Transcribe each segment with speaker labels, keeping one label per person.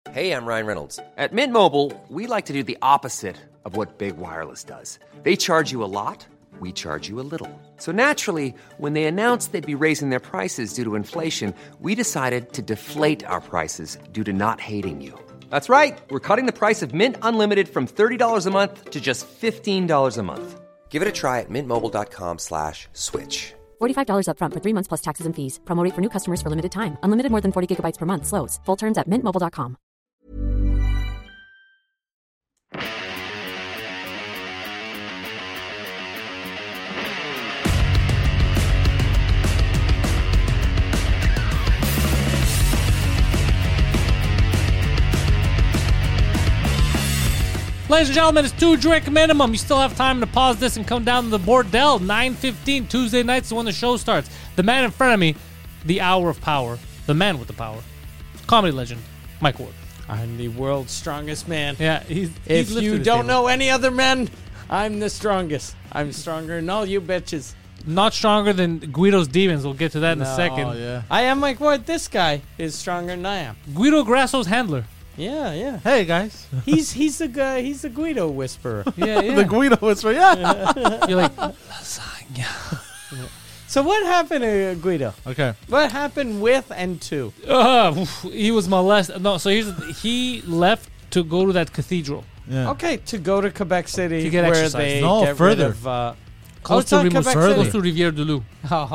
Speaker 1: Hey, I'm Ryan Reynolds. At Mint Mobile, we like to do the opposite of what Big Wireless does. They charge you a lot, we charge you a little. So naturally, when they announced they'd be raising their prices due to inflation, we decided to deflate our prices due to not hating you. That's right. We're cutting the price of Mint Unlimited from $30 a month to just $15 a month. Give it a try at mintmobile.com/switch.
Speaker 2: $45 up front for 3 months plus taxes and fees. Promo rate for new customers for limited time. Unlimited more than 40 gigabytes per month. Slows full terms at mintmobile.com.
Speaker 3: Ladies and gentlemen, it's 2 drink minimum. You still have time to pause this and come down to the Bordel. 9:15 Tuesday nights is when the show starts. The man in front of me, the hour of power, the man with the power, comedy legend, Mike Ward.
Speaker 4: I'm the world's strongest man.
Speaker 3: Yeah,
Speaker 4: if you don't know any other men, I'm the strongest. I'm stronger than all you bitches.
Speaker 3: Not stronger than Guido's demons. We'll get to that in a second.
Speaker 5: Oh, yeah.
Speaker 4: I am Mike Ward. This guy is stronger than I am.
Speaker 3: Guido Grasso's handler.
Speaker 4: Yeah.
Speaker 5: Hey, guys.
Speaker 4: He's the guy. He's the Guido whisperer.
Speaker 3: Yeah.
Speaker 5: The Guido whisper, yeah.
Speaker 3: You're like, lasagna.
Speaker 4: So what happened to Guido?
Speaker 5: Okay.
Speaker 4: What happened with and to?
Speaker 3: He was molested. No, so he left to go to that cathedral.
Speaker 5: Yeah.
Speaker 4: Okay, to go to Quebec City
Speaker 3: To get
Speaker 4: where
Speaker 3: exercise.
Speaker 4: they
Speaker 5: No,
Speaker 4: get
Speaker 5: further.
Speaker 4: rid of...
Speaker 3: Close
Speaker 4: it's
Speaker 3: to
Speaker 4: not
Speaker 3: Rimouski.
Speaker 4: Quebec
Speaker 3: Close
Speaker 4: City.
Speaker 3: to Rivière du Loup.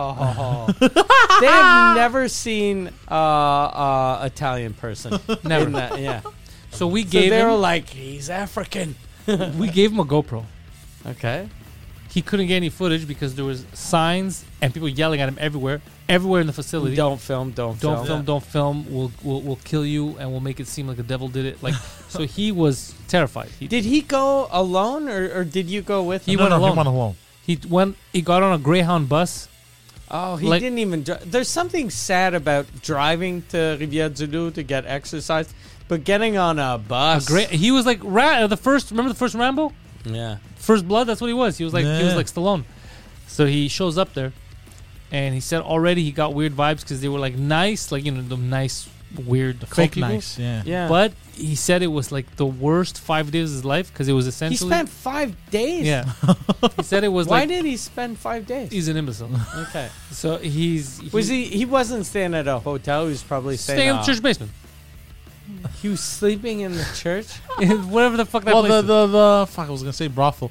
Speaker 4: They have never seen Italian person.
Speaker 3: Never.
Speaker 4: In that, yeah.
Speaker 3: So we
Speaker 4: So
Speaker 3: gave
Speaker 4: they were
Speaker 3: him.
Speaker 4: like, he's African.
Speaker 3: We gave him a GoPro.
Speaker 4: Okay.
Speaker 3: He couldn't get any footage because there was signs and people yelling at him everywhere in the facility.
Speaker 4: Don't film.
Speaker 3: Don't film. We'll kill you and we'll make it seem like the devil did it. Like, so he was terrified.
Speaker 4: Did he go alone or did you go with him?
Speaker 3: He went alone.
Speaker 5: He went alone.
Speaker 3: He got on a Greyhound bus.
Speaker 4: Oh, he
Speaker 3: Like-
Speaker 4: didn't even drive. There's something sad about driving to Rivière du Loup to get exercise, but getting on a bus.
Speaker 3: He was like remember the first Rambo?
Speaker 4: Yeah.
Speaker 3: First Blood, that's what he was. He was like Stallone. So he shows up there and he said already he got weird vibes because they were like nice, like, you know, the nice, weird
Speaker 5: Fake
Speaker 3: people.
Speaker 5: nice, yeah.
Speaker 4: Yeah.
Speaker 3: But he said it was like the worst 5 days of his life because it was
Speaker 4: he
Speaker 3: essentially.
Speaker 4: spent 5 days.
Speaker 3: Yeah. He said it was
Speaker 4: Why
Speaker 3: like.
Speaker 4: did he spend 5 days?
Speaker 3: He's an imbecile.
Speaker 4: Okay.
Speaker 3: So
Speaker 4: He wasn't staying at a hotel. He was probably
Speaker 3: staying in the church basement.
Speaker 4: He was sleeping in the church.
Speaker 3: Whatever the fuck that
Speaker 5: Well,
Speaker 3: place is.
Speaker 5: the fuck, I was gonna say brothel.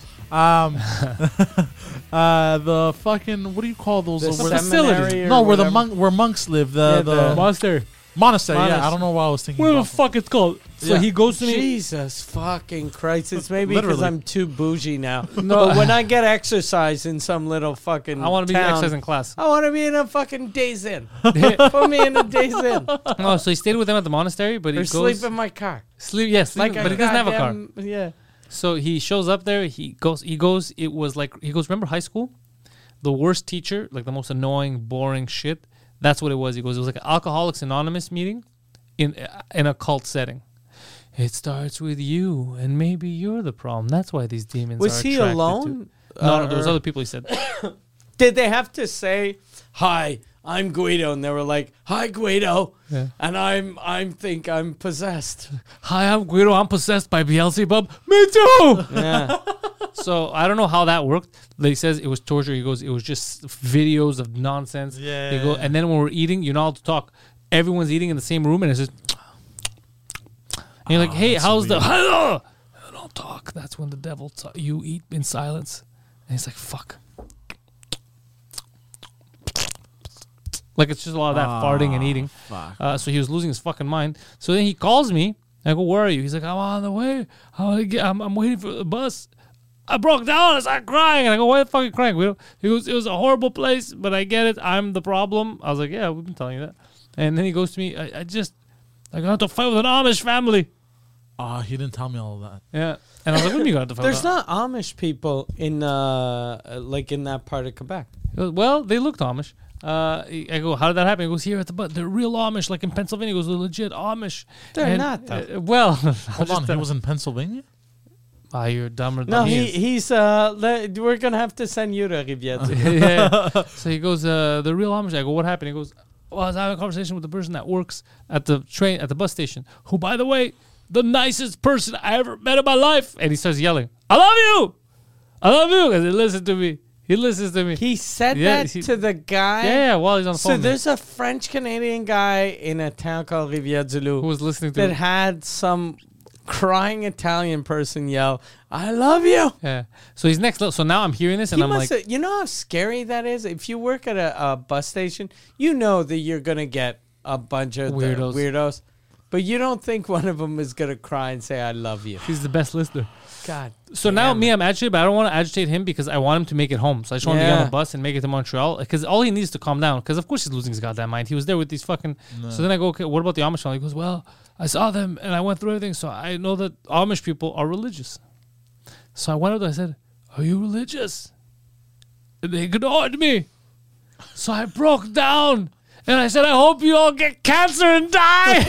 Speaker 5: The fucking, what do you call those?
Speaker 4: The
Speaker 5: where
Speaker 4: seminary or
Speaker 5: no, where the
Speaker 4: whatever.
Speaker 5: where monks live.
Speaker 4: Yeah,
Speaker 5: The
Speaker 3: Monastery.
Speaker 5: monastery. Yeah, I don't know why I was thinking.
Speaker 3: Whatever the
Speaker 5: brothel.
Speaker 3: fuck it's called. So
Speaker 5: Yeah.
Speaker 3: he goes to me.
Speaker 4: Jesus fucking Christ. It's maybe because
Speaker 5: Literally.
Speaker 4: I'm too bougie now.
Speaker 3: No.
Speaker 4: But when I get exercise in some little fucking
Speaker 3: I want to be
Speaker 4: town,
Speaker 3: exercising class.
Speaker 4: I want to be in a fucking Days Inn. Put me in a Days Inn.
Speaker 3: No, so he stayed with them at the monastery, but he
Speaker 4: Or
Speaker 3: goes
Speaker 4: sleep in my car.
Speaker 3: sleep. Yes, sleep,
Speaker 4: Like
Speaker 3: but he doesn't have a car.
Speaker 4: goddamn- Yeah.
Speaker 3: So he shows up there. He goes. It was like he goes. Remember high school? The worst teacher, like the most annoying, boring shit. That's what it was. He goes. It was like an Alcoholics Anonymous meeting, in a cult setting. It starts with you, and maybe you're the problem. That's why these demons.
Speaker 4: Was
Speaker 3: are
Speaker 4: he
Speaker 3: attracted
Speaker 4: alone?
Speaker 3: To. No, there was
Speaker 4: or-
Speaker 3: other people. He said.
Speaker 4: Did they have to say, "Hi, I'm Guido," and they were like, "Hi, Guido,"
Speaker 3: Yeah.
Speaker 4: and I think I'm possessed.
Speaker 3: Hi, I'm Guido. I'm possessed by Beelzebub. Me too.
Speaker 4: Yeah.
Speaker 3: So I don't know how that worked. He says it was torture. He goes, it was just videos of nonsense.
Speaker 5: Yeah.
Speaker 3: He go, and then when we're eating, you're not allowed to talk. Everyone's eating in the same room, and it's just. And you're like, hey, how's the? Hello. Don't talk. That's when the devil. You eat in silence, and he's like, fuck. Like it's just a lot of that farting and eating.
Speaker 5: Fuck.
Speaker 3: So he was losing his fucking mind. So then he calls me. I go, where are you? He's like, I'm on the way. I'm waiting for the bus. I broke down. I started crying. And I go, why the fuck are you crying? He goes, it was a horrible place, but I get it. I'm the problem. I was like, yeah, we've been telling you that. And then he goes to me, I got to fight with an Amish family.
Speaker 5: He didn't tell me all of that.
Speaker 3: Yeah. And I was like, what do you got to fight
Speaker 4: There's
Speaker 3: with?
Speaker 4: not Amish people in like in that part of Quebec.
Speaker 3: He goes, well, they looked Amish. I go, how did that happen? He goes, here at the butt. They're real Amish, like in Pennsylvania. He goes, they're legit Amish.
Speaker 4: They're not, though.
Speaker 3: Well,
Speaker 5: Hold on, he was in Pennsylvania?
Speaker 3: you're dumber than
Speaker 4: No,
Speaker 3: he is.
Speaker 4: he's we're gonna have to send you to Rivière.
Speaker 3: Yeah. So he goes, the real Amish. I go, what happened? He goes, well, I was having a conversation with the person that works at the bus station, who, by the way, the nicest person I ever met in my life. And he starts yelling, I love you. I love you. Because he listens to me. He listens to me.
Speaker 4: He said that to the guy?
Speaker 3: Yeah, while he's on the phone.
Speaker 4: So there's a French-Canadian guy in a town called Rivière-du-Loup
Speaker 3: who was listening to
Speaker 4: that
Speaker 3: him.
Speaker 4: had some crying Italian person yell, I love you.
Speaker 3: Yeah. So he's next level. So now I'm hearing this and I'm like,
Speaker 4: you know how scary that is? If you work at a bus station, you know that you're going to get a bunch of weirdos. But you don't think one of them is going to cry and say, I love you.
Speaker 3: he's the best listener.
Speaker 4: God.
Speaker 3: So now I'm agitated, but I don't want to agitate him because I want him to make it home. So I just want him to get on the bus and make it to Montreal because all he needs is to calm down. Because of course he's losing his goddamn mind. He was there with these fucking. No. So then I go, okay, what about the Amish? He goes, well, I saw them and I went through everything, so I know that Amish people are religious. So I went up and I said, are you religious? And they ignored me. So I broke down and I said, I hope you all get cancer and die.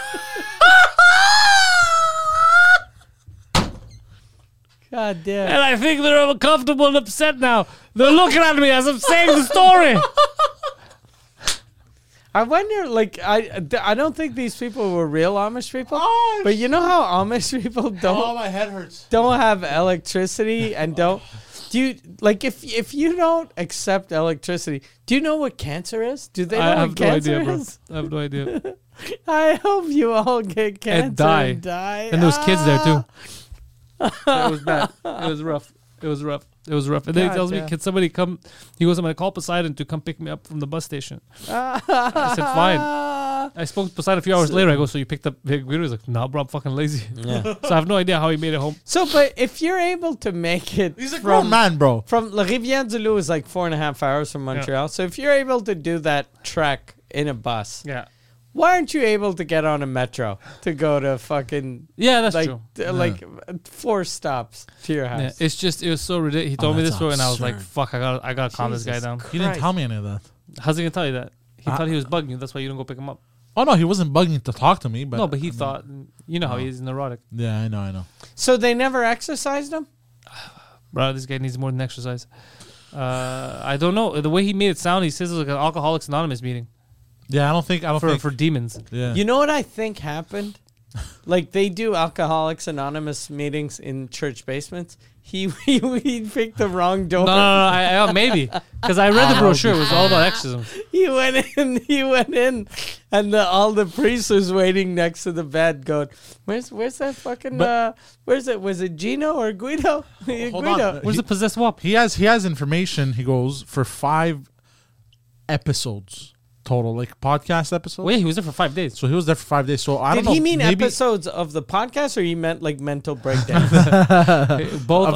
Speaker 4: God damn.
Speaker 3: And I think they're uncomfortable and upset now. They're looking at me as I'm saying the story.
Speaker 4: I wonder, like, I don't think these people were real Amish people.
Speaker 5: Oh,
Speaker 4: but you know how Amish people
Speaker 5: my head hurts.
Speaker 4: Don't have electricity and don't. Do you, like, if you don't accept electricity, do you know what cancer is? Do they know what cancer is?
Speaker 3: I have no idea.
Speaker 4: I hope you all get cancer and die.
Speaker 3: And there's kids there too. It was bad. It was rough. It was rough. And then he tells me, can somebody come? He goes, I'm going to call Poseidon to come pick me up from the bus station. I said, fine. I spoke to Poseidon a few hours later. I go, so you picked up Big Guido? He's like, nah, bro, I'm fucking lazy. Yeah. So I have no idea how he made it home.
Speaker 4: So, but if you're able to make it.
Speaker 5: He's a grown man, bro.
Speaker 4: From La Rivière-du-Loup is like 4.5 hours from Montreal. Yeah. So if you're able to do that trek in a bus.
Speaker 3: Yeah.
Speaker 4: Why aren't you able to get on a metro to go to fucking...
Speaker 3: Yeah, that's true.
Speaker 4: Like 4 stops to your house.
Speaker 3: Yeah, it's just, it was so ridiculous. He told me this story and I was like, fuck, I gotta calm this guy down.
Speaker 5: He didn't tell me any of that.
Speaker 3: How's he gonna tell you that? He thought he was bugging you. That's why you don't go pick him up.
Speaker 5: Oh, no, he wasn't bugging to talk to me. But
Speaker 3: no, but he thought, you know how he's neurotic.
Speaker 5: Yeah, I know.
Speaker 4: So they never exercised him?
Speaker 3: Bro, this guy needs more than exercise. I don't know. The way he made it sound, he says it was like an Alcoholics Anonymous meeting.
Speaker 5: Yeah, I don't think
Speaker 3: for demons.
Speaker 5: Yeah.
Speaker 4: You know what I think happened? Like they do Alcoholics Anonymous meetings in church basements. He picked the wrong door.
Speaker 3: No, maybe because I read the brochure. It was all about exorcism.
Speaker 4: He went in, and all the priests was waiting next to the bed, going, "Where's that fucking? Where's it? Was it Gino or Guido? Guido.
Speaker 3: Where's the possessed wop?
Speaker 5: He has information. He goes for 5 episodes. Total, like podcast episodes.
Speaker 3: Wait, he was there for 5 days.
Speaker 5: So he was there for 5 days. So I don't know.
Speaker 4: Did he mean episodes of the podcast, or he meant like mental breakdowns?
Speaker 3: both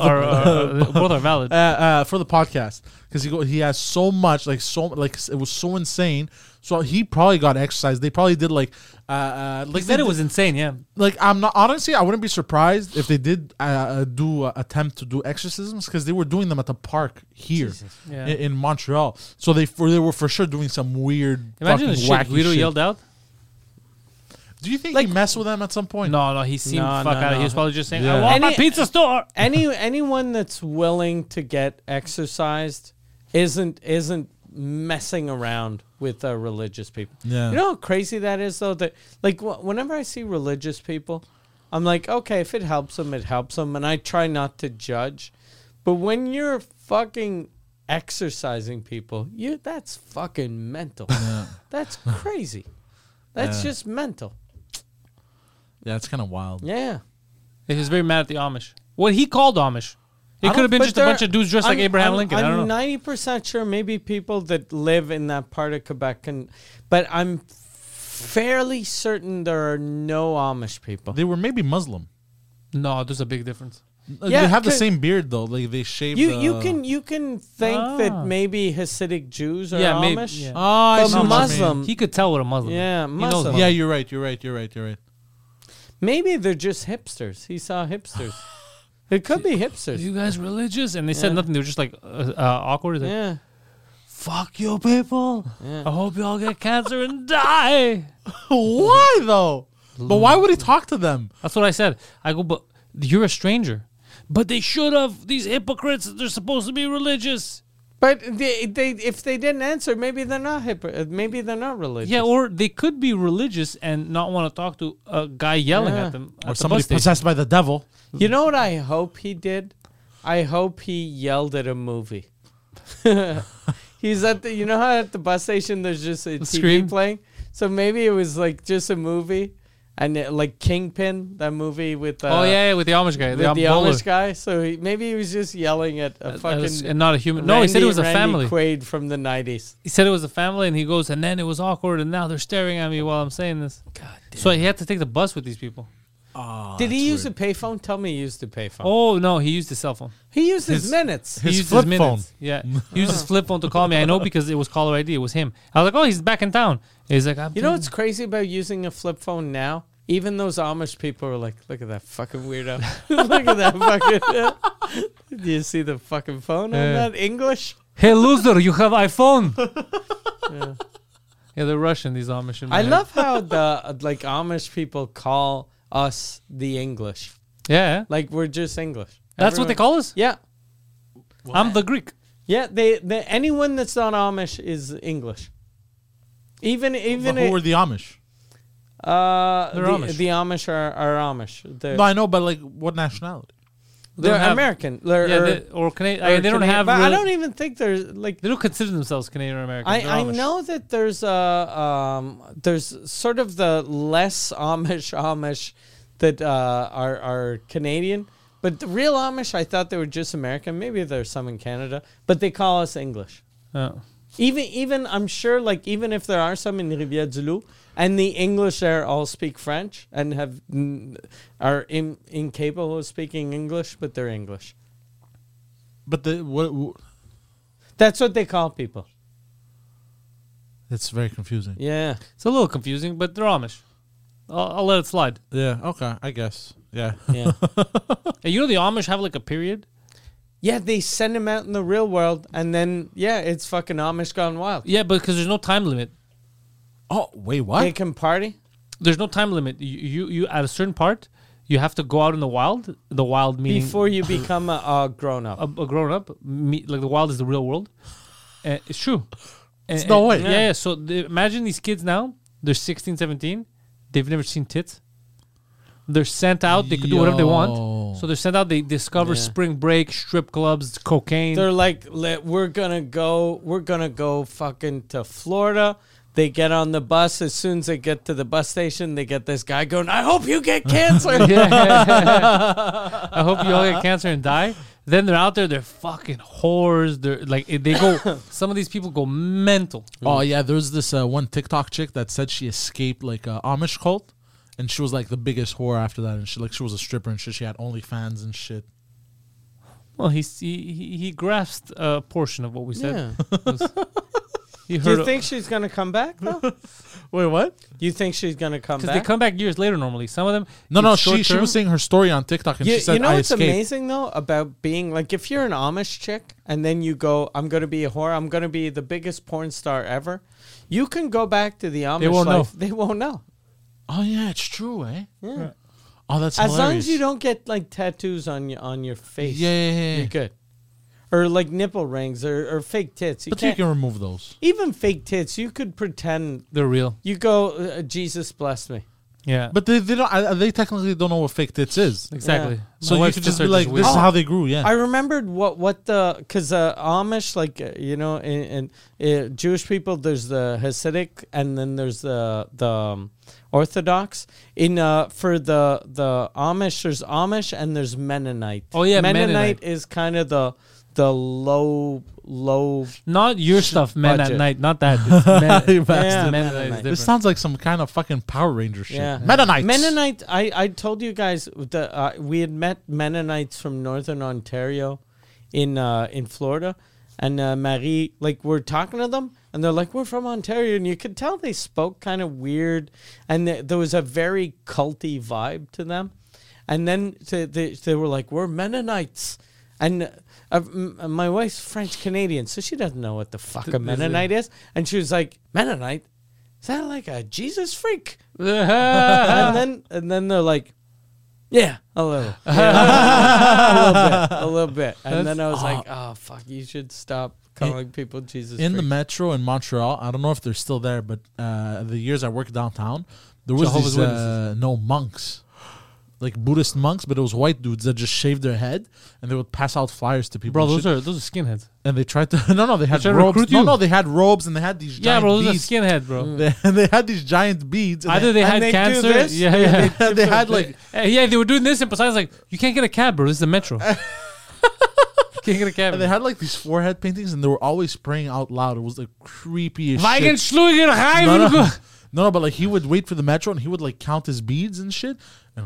Speaker 3: are valid.
Speaker 5: For the podcast, because he has so much, it was so insane. So he probably got exercise. They probably did like
Speaker 3: he said it was insane. Yeah.
Speaker 5: Like I'm not honestly, I wouldn't be surprised if they did attempt to do exorcisms because they were doing them at the park here in Montreal. So they were for sure doing some weird.
Speaker 3: Imagine the shit Guido yelled out.
Speaker 5: Do you think he messed with them at some point?
Speaker 3: No, he seemed fuck out. He was probably just saying, "I want my pizza store."
Speaker 4: Anyone that's willing to get exercised isn't messing around with religious people.
Speaker 5: Yeah.
Speaker 4: You know how crazy that is, though? That like whenever I see religious people, I'm like, okay, if it helps them, it helps them, and I try not to judge. But when you're fucking exercising people, that's fucking mental. Yeah. That's crazy. That's just mental.
Speaker 5: Yeah, it's kind of wild.
Speaker 4: Yeah.
Speaker 3: He was very mad at the Amish. What he called Amish. It could have been just a bunch of dudes dressed like Abraham Lincoln. I don't know.
Speaker 4: I'm 90% sure maybe people that live in that part of Quebec but I'm fairly certain there are no Amish people.
Speaker 5: They were maybe Muslim.
Speaker 3: No, there's a big difference.
Speaker 5: Yeah, they have the same beard though. Like they shave.
Speaker 4: You can think that maybe Hasidic Jews are Amish.
Speaker 3: Yeah.
Speaker 4: But Muslim.
Speaker 3: He could tell what a Muslim.
Speaker 4: Yeah, Muslim.
Speaker 5: Yeah, you're right.
Speaker 4: Maybe they're just hipsters. He saw hipsters. It could be hipsters.
Speaker 3: Are you guys religious? And they said nothing. They were just like awkward. Like,
Speaker 4: yeah.
Speaker 3: Fuck you people. Yeah. I hope you all get cancer and die.
Speaker 5: Why though? But why would he talk to them?
Speaker 3: That's what I said. I go, but you're a stranger. But they should have. These hypocrites, they're supposed to be religious.
Speaker 4: But they if they didn't answer, maybe they're not maybe they're not religious.
Speaker 3: Yeah, or they could be religious and not want to talk to a guy yelling at them.
Speaker 5: Or
Speaker 3: at
Speaker 5: somebody
Speaker 3: the bus station.
Speaker 5: possessed by the devil.
Speaker 4: You know what I hope he did? I hope he yelled at a movie. He's at the, you know how at the bus station there's just a TV
Speaker 3: screen?
Speaker 4: playing? So maybe it was like just a movie, and like Kingpin, that movie with
Speaker 3: Oh yeah, with the Amish guy,
Speaker 4: with the
Speaker 3: bowler.
Speaker 4: Amish guy. So maybe he was just yelling at a fucking
Speaker 3: and not a human. No, he said it was a family.
Speaker 4: Quaid from the 90s.
Speaker 3: He said it was a family, and he goes, and then it was awkward, and now they're staring at me while I'm saying this. God damn. So he had to take the bus with these people.
Speaker 4: Did he use a payphone? Tell me he used a payphone.
Speaker 3: Oh no, he used his cell phone.
Speaker 4: He used his minutes.
Speaker 3: He
Speaker 5: His
Speaker 3: used
Speaker 5: flip
Speaker 3: his
Speaker 5: phone.
Speaker 3: minutes. Yeah, he used his flip phone to call me. I know because it was caller ID. It was him. I was like, oh, he's back in town. He's like,
Speaker 4: You know what's crazy about using a flip phone now? Even those Amish people are like, look at that fucking weirdo. Look at that fucking. Do you see the fucking phone on that? English?
Speaker 3: Hey loser, you have iPhone. Yeah, they're Russian. These Amish. in my
Speaker 4: I
Speaker 3: head.
Speaker 4: love how the like Amish people call us the English.
Speaker 3: Yeah,
Speaker 4: Like we're just English.
Speaker 3: that's what they call us.
Speaker 4: Yeah.
Speaker 3: I'm the Greek.
Speaker 4: Yeah, they anyone that's not Amish is English. Even
Speaker 5: But who were the Amish?
Speaker 3: They're
Speaker 4: the,
Speaker 3: Amish.
Speaker 4: the Amish are Amish. They're,
Speaker 5: No, I know, but like, what nationality?
Speaker 4: they're
Speaker 3: don't have-
Speaker 4: American.
Speaker 3: Or Canadian. They don't have.
Speaker 4: But I
Speaker 3: really-
Speaker 4: don't even think there's like.
Speaker 3: They don't consider themselves Canadian or American. They're
Speaker 4: I
Speaker 3: Amish.
Speaker 4: know that there's sort of the less Amish that are Canadian, but the real Amish I thought they were just American. Maybe there's some in Canada, but they call us English.
Speaker 3: Oh.
Speaker 4: Even I'm sure like even if there are some in Rivière-du-Loup and the English there all speak French and are incapable of speaking English, but they're English.
Speaker 5: But what?
Speaker 4: That's what they call people.
Speaker 5: It's very confusing.
Speaker 4: Yeah.
Speaker 3: It's a little confusing, but they're Amish. I'll let it slide.
Speaker 5: Yeah. Okay. I guess. Yeah.
Speaker 4: Yeah.
Speaker 3: Hey, you know the Amish have like a period.
Speaker 4: Yeah, they send them out in the real world, and then it's fucking Amish gone wild.
Speaker 3: Yeah, but because there's no time limit.
Speaker 5: Oh wait, what?
Speaker 4: They can party.
Speaker 3: There's no time limit. You at a certain part, you have to go out in the wild. The wild meaning
Speaker 4: Before you become a grown up.
Speaker 3: a grown up. Like the wild is the real world. It's true.
Speaker 5: It's no way.
Speaker 3: Yeah. So imagine these kids now. They're 16, 17. They've never seen tits. They're sent out. They could do whatever they want. So they're sent out. They discover spring break, strip clubs, cocaine.
Speaker 4: They're like, we're gonna go fucking to Florida. They get on the bus. As soon as they get to the bus station, they get this guy going, I hope you get cancer.
Speaker 3: I hope you all get cancer and die. Then they're out there. They're fucking whores. They're like they go. Some of these people go mental.
Speaker 5: Oh yeah, there's this one TikTok chick that said she escaped like a Amish cult, and she was like the biggest whore after that, and she was a stripper and shit. She had OnlyFans and shit.
Speaker 3: Well, he grasped a portion of what we said.
Speaker 4: Yeah.
Speaker 3: He
Speaker 4: Do
Speaker 3: heard
Speaker 4: you think she's gonna come back though?
Speaker 5: Wait, what?
Speaker 4: You think she's gonna come
Speaker 3: because
Speaker 4: back?
Speaker 3: they come back years later normally. Some of them.
Speaker 5: No,
Speaker 3: it's
Speaker 5: she
Speaker 3: short-term.
Speaker 5: was saying her story on TikTok, and she said,
Speaker 4: you know
Speaker 5: "I
Speaker 4: what's
Speaker 5: escaped."
Speaker 4: amazing though about being like, if you're an Amish chick and then you go, I'm gonna be a whore. I'm gonna be the biggest porn star ever. You can go back to the Amish
Speaker 3: won't
Speaker 4: life.
Speaker 3: know.
Speaker 4: They won't know.
Speaker 5: Oh yeah, it's true, eh?
Speaker 4: Yeah.
Speaker 5: Oh, that's
Speaker 4: As
Speaker 5: hilarious.
Speaker 4: long as you don't get like tattoos on your face.
Speaker 5: Yeah.
Speaker 4: You're good. Or like nipple rings or fake tits.
Speaker 5: But you can remove those.
Speaker 4: Even fake tits, you could pretend.
Speaker 3: They're real.
Speaker 4: You go, Jesus bless me.
Speaker 3: Yeah.
Speaker 5: But they don't. They technically don't know what fake tits is.
Speaker 3: Exactly.
Speaker 4: Yeah.
Speaker 5: So
Speaker 3: My
Speaker 5: you
Speaker 3: wife's
Speaker 5: could just
Speaker 3: tits
Speaker 5: be
Speaker 3: are
Speaker 5: like,
Speaker 3: weird.
Speaker 5: "This is how they grew." Yeah.
Speaker 4: I remembered what the because Amish, like you know, in Jewish people, there's the Hasidic and then there's the Orthodox. In for the Amish, there's Amish and there's Mennonite.
Speaker 3: Oh, yeah,
Speaker 4: Mennonite
Speaker 3: Mennonite.
Speaker 4: is kind of the low.
Speaker 3: Not your stuff, men at
Speaker 4: budget.
Speaker 3: night. Not that. It's
Speaker 5: You bastard.
Speaker 4: Yeah,
Speaker 3: Mennonite is
Speaker 4: Mennonite.
Speaker 3: different.
Speaker 5: This sounds like some kind of fucking Power Ranger shit.
Speaker 4: Yeah.
Speaker 5: Mennonites.
Speaker 4: Mennonite. I told you guys that we had met Mennonites from Northern Ontario, in Florida, and Marie, like we're talking to them, and they're like, we're from Ontario, and you could tell they spoke kind of weird, and there was a very culty vibe to them, and then they were like, we're Mennonites, and my wife's French Canadian, so she doesn't know what the fuck a Mennonite is, and she was like, Mennonite. Is that like a Jesus freak? and then they're like, Yeah, a little. A little bit. And then I was like, oh, fuck, you should stop calling people Jesus
Speaker 5: In the
Speaker 4: freaks.
Speaker 5: metro in Montreal, I don't know if they're still there, but the years I worked downtown, there was
Speaker 3: Jehovah's
Speaker 5: these
Speaker 3: Witnesses.
Speaker 5: monks, like Buddhist monks, but it was white dudes that just shaved their head and they would pass out flyers to people.
Speaker 3: Bro,
Speaker 5: and
Speaker 3: those
Speaker 5: shit.
Speaker 3: are skinheads.
Speaker 5: And they tried to no, they had
Speaker 3: tried to
Speaker 5: robes.
Speaker 3: recruit
Speaker 5: No,
Speaker 3: you?
Speaker 5: no, they had robes and they had these
Speaker 3: Yeah,
Speaker 5: giant
Speaker 3: bro, those are
Speaker 5: beads.
Speaker 3: skinhead, bro.
Speaker 5: They had these giant beads. And
Speaker 3: Either they
Speaker 4: And
Speaker 3: had
Speaker 4: they do
Speaker 3: cancer.
Speaker 4: this?
Speaker 3: Yeah.
Speaker 5: they had like
Speaker 3: Yeah, they were doing this, and Poseidon's like, you can't get a cab, bro. This is the metro. Can't get a cab.
Speaker 5: and they had like these forehead paintings and they were always praying out loud. It was like creepy as
Speaker 3: Weigen
Speaker 5: shit.
Speaker 3: Schluigen
Speaker 5: No,
Speaker 3: Heimen.
Speaker 5: no. No, but like he would wait for the metro and he would like count his beads and shit. And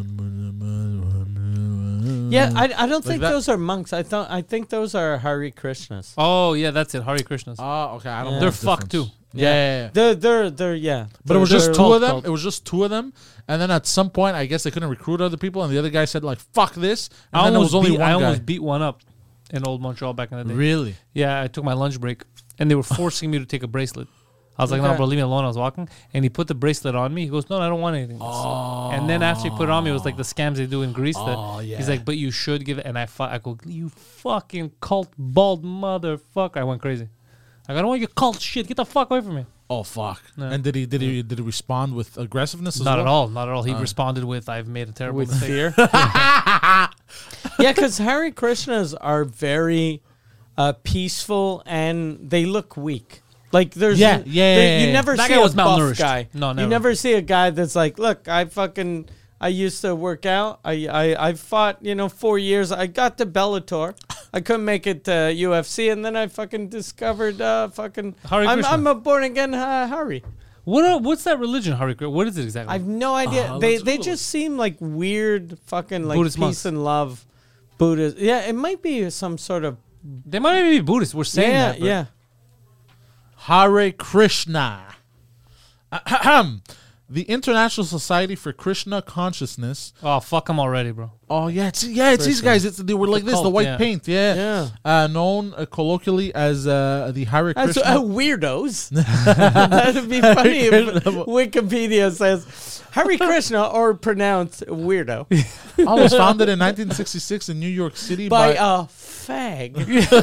Speaker 4: Yeah, I don't think
Speaker 5: that.
Speaker 4: those are monks. I think those are Hare Krishnas.
Speaker 3: Oh, yeah, that's it. Hare Krishnas.
Speaker 5: Oh, okay. I don't know.
Speaker 3: They're
Speaker 5: the
Speaker 3: fucked too.
Speaker 5: difference. Yeah.
Speaker 4: They're yeah.
Speaker 5: But it was
Speaker 4: They're
Speaker 5: just two
Speaker 4: cult
Speaker 5: of them.
Speaker 4: cult.
Speaker 5: It was just two of them. And then at some point, I guess they couldn't recruit other people. And the other guy said like, fuck this. And then there was only one
Speaker 3: I
Speaker 5: guy.
Speaker 3: almost beat one up in old Montreal back in the day.
Speaker 5: Really?
Speaker 3: Yeah, I took my lunch break, and they were forcing me to take a bracelet. I was like, no,
Speaker 4: Okay.
Speaker 3: bro, leave me alone. I was walking, and he put the bracelet on me. He goes, no, I don't want anything. And then after he put it on me, it was like the scams they do in Greece. He's like, but you should give it. And I go, you fucking cult bald motherfucker. I went crazy. I don't want your cult shit. Get the fuck away from me.
Speaker 5: Oh fuck!
Speaker 3: No.
Speaker 5: And did he respond with aggressiveness? As
Speaker 3: Not
Speaker 5: well?
Speaker 3: at all. Not at all. He responded with, I've made a terrible
Speaker 4: with
Speaker 3: mistake.
Speaker 4: fear. Yeah, because Hare Krishnas are very peaceful and they look weak. Like there's
Speaker 5: Yeah.
Speaker 4: you never
Speaker 3: That
Speaker 4: see
Speaker 3: guy
Speaker 4: a
Speaker 3: was
Speaker 4: buff
Speaker 3: malnourished.
Speaker 4: guy.
Speaker 3: No,
Speaker 4: you
Speaker 3: never.
Speaker 4: never see a guy that's like, look, I used to work out. I fought 4 years. I got to Bellator. I couldn't make it to UFC, and then I fucking discovered
Speaker 3: Hare Krishna.
Speaker 4: I'm a born again Hari.
Speaker 3: What's that religion, Hare Krishna? What is it exactly?
Speaker 4: I've no idea. They just seem like weird fucking like
Speaker 3: Buddhist
Speaker 4: peace
Speaker 3: monks.
Speaker 4: and love Buddhist. Yeah, it might be some sort of
Speaker 3: They might even be Buddhist. We're saying
Speaker 4: yeah,
Speaker 3: that. but-
Speaker 4: yeah.
Speaker 5: Hare Krishna. Ahem. The International Society for Krishna Consciousness.
Speaker 3: Oh, fuck them already, bro.
Speaker 5: Oh yeah, it's these guys. They were like this, the
Speaker 3: cult,
Speaker 5: white
Speaker 3: yeah.
Speaker 5: paint. Yeah, known colloquially as the Hare
Speaker 4: That's
Speaker 5: Krishna.
Speaker 4: weirdos. That'd be funny if Wikipedia says Hare Krishna or pronounced weirdo
Speaker 5: I was founded in 1966 in New York City
Speaker 4: by
Speaker 5: by
Speaker 4: a fag.